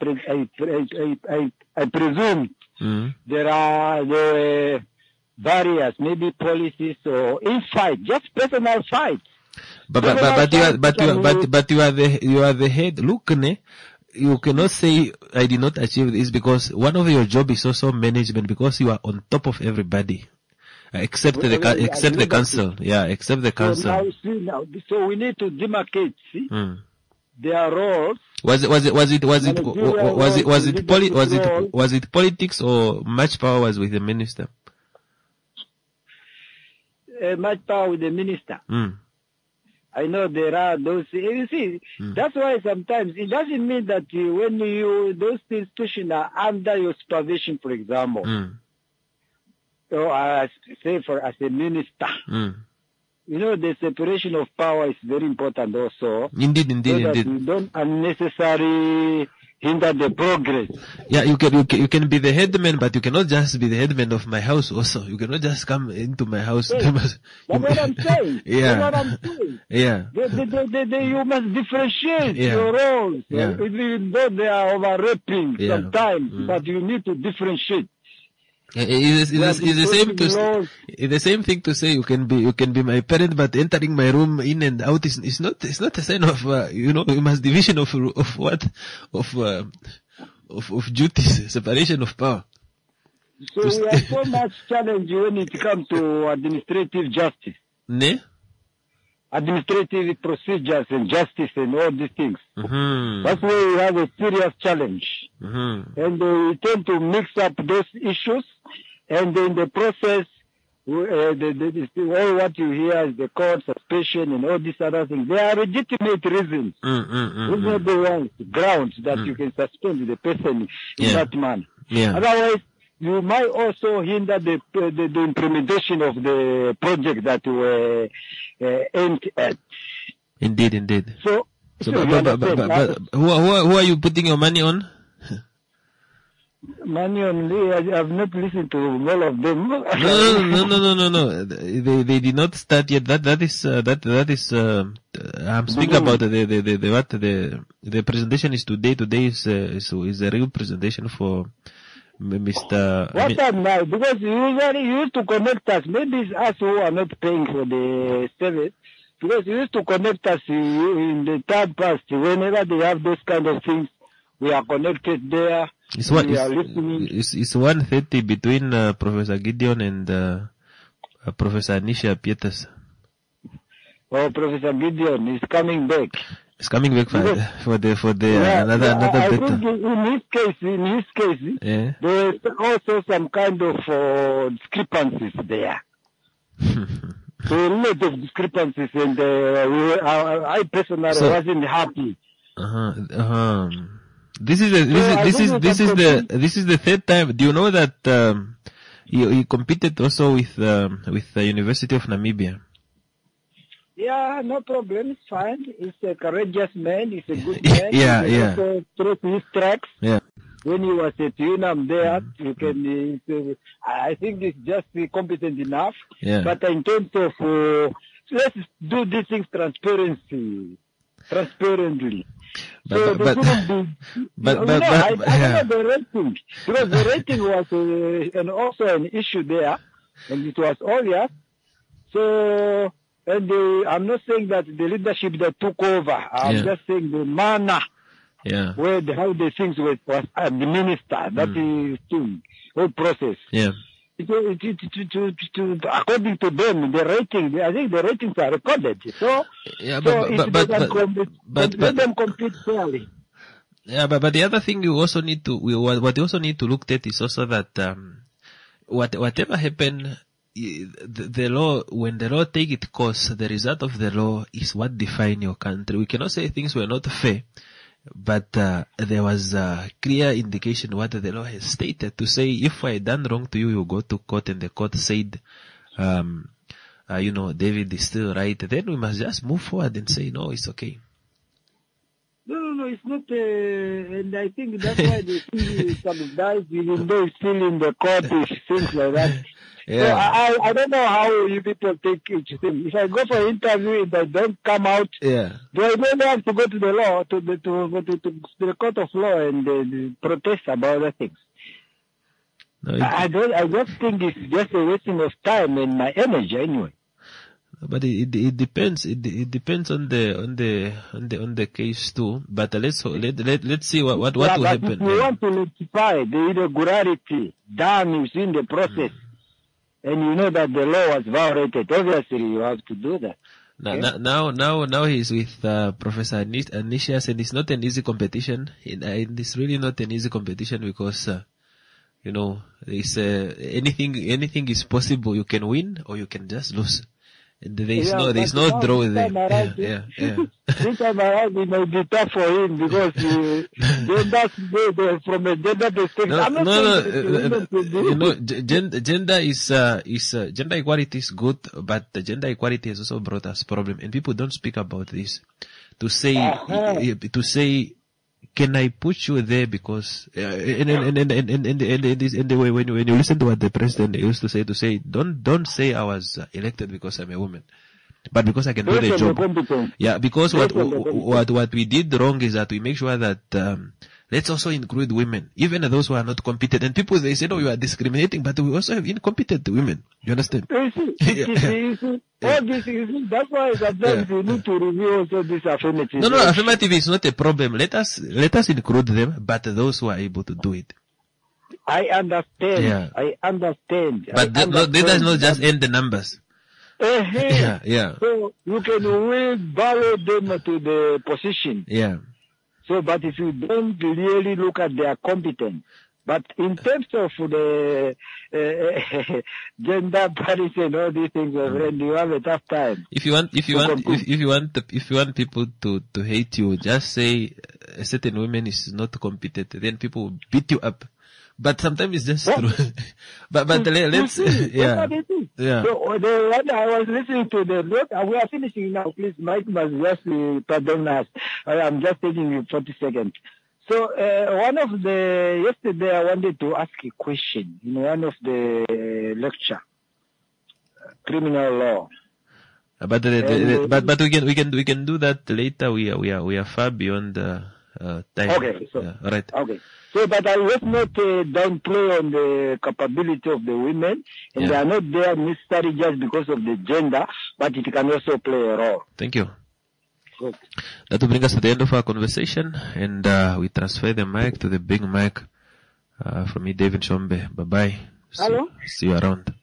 presume there were barriers, maybe policies or in fight, just personal fights. But you are the head. Look, ne, you cannot say I did not achieve this because one of your job is also management because you are on top of everybody. Except the council. Yeah, except the council. So we need to demarcate, see? Their roles. Was it politics or much power was with the minister? Much power with the minister. I know there are those, you see, that's why sometimes it doesn't mean that when those institutions are under your supervision, for example, so say as a minister, the separation of power is very important also. Indeed. You don't unnecessarily hinder the progress. Yeah, you can be the headman, but you cannot just be the headman of my house also. You cannot just come into my house. That's what I'm saying. Yeah. That's what I'm saying. Yeah. You must differentiate your roles. Yeah. Even though they are overlapping sometimes, but you need to differentiate. It's the same thing to say you can be my parent, but entering my room in and out is not a sign of you must division of duties, separation of power. So we have so much challenge when it comes to administrative justice. Ne? Administrative procedures and justice and all these things. That's where we have a serious challenge. And we tend to mix up those issues, and in the process, all what you hear is the court suspension and all these other things. They are legitimate reasons, reasonable grounds that you can suspend the person in that manner. Otherwise, you might also hinder the implementation of the project that you were aimed at. Indeed. So but who are you putting your money on? Money on me? I have not listened to all of them. No. They did not start yet. That is. I'm speaking about the presentation is today. Today is a real presentation for Mr. What time now? Because usually you used to connect us. Maybe it's us who are not paying for the service. Because you used to connect us in the third past. Whenever they have those kind of things, we are connected there. It's 1:30 between Professor Gideon and Professor Anisha Pieters. Oh, Professor Gideon is coming back. It's coming back for the another I bit. think in his case, there is also some kind of discrepancies there. So a lot of discrepancies, and I personally wasn't happy. This is the third time. Do you know that he competed also with the University of Namibia? Yeah, no problem. It's fine. He's a courageous man. He's a good man. Yeah. Also through his tracks. Yeah. When he was at UNAM there, you can. I think he's just competent enough. Yeah. But in terms of, let's do these things transparently. But I don't know the rating, because the rating was also an issue there, and it was obvious. So, and I'm not saying that the leadership that took over. I'm just saying the manner, how the things was administered. That is the whole process. Yeah. According to them, the rating, I think the ratings are recorded. So, let them compete fairly. Yeah, but the other thing you also need to, what you also need to look at is also that, whatever happened, the law, when the law take its course, the result of the law is what define your country. We cannot say things were not fair, but there was a clear indication what the law has stated to say if I done wrong to you, you go to court, and the court said, David is still right. Then we must just move forward and say, no, it's okay. No, it's not, and I think that's why they see some guys, even though it's still in the court, things like that. Yeah. So I don't know how you people take each thing. If I go for an interview, if I don't come out, do I really have to go to the law, to the court of law and protest about other things? No, I just think it's just a wasting of time and my energy anyway. But it depends. It depends on the case too. But let's see what will happen. If you want to rectify the irregularity done within the process, and you know that the law was violated, obviously you have to do that. Now he's with Professor Anicias, and it's not an easy competition. It's really not an easy competition because it's anything is possible. You can win or you can just lose. And there's no draw there. This time around it may be tough for him because from a gender perspective. Gender equality is good, but the gender equality has also brought us problem, and people don't speak about this. To say, can I put you there because and the way when you listen to what the president used to say don't say I was elected because I'm a woman, but because I can do the job. Yeah, because what we did wrong is that we make sure that let's also include women, even those who are not competent. And people they say, "Oh, you are discriminating," but we also have incompetent women. You understand? All this is that's why sometimes we need to review also this affirmative. No, affirmative is not a problem. Let us include them, but those who are able to do it. I understand. Yeah. I understand. But that does not just end the numbers. Yeah. So you can wheelbarrow them to the position. Yeah. So, but if you don't really look at their competence, but in terms of the gender parity and all these things, you have a tough time. If you want people to hate you, just say a certain woman is not competent. Then people will beat you up. But sometimes it's just true. but let's yeah. So when I was listening to the note, we are finishing now. Please, Mike must just pardon us. I'm just taking you 40 seconds. So yesterday I wanted to ask a question in one of the lecture, criminal law. But we can do that later. We are far beyond the time. Okay. So, all right. Okay. So, but I will not downplay on the capability of the women, and they are not there necessarily just because of the gender, but it can also play a role. Thank you. Good. That will bring us to the end of our conversation, and we transfer the mic to the big mic from me, David Shombe. Bye-bye. Hello? See you around.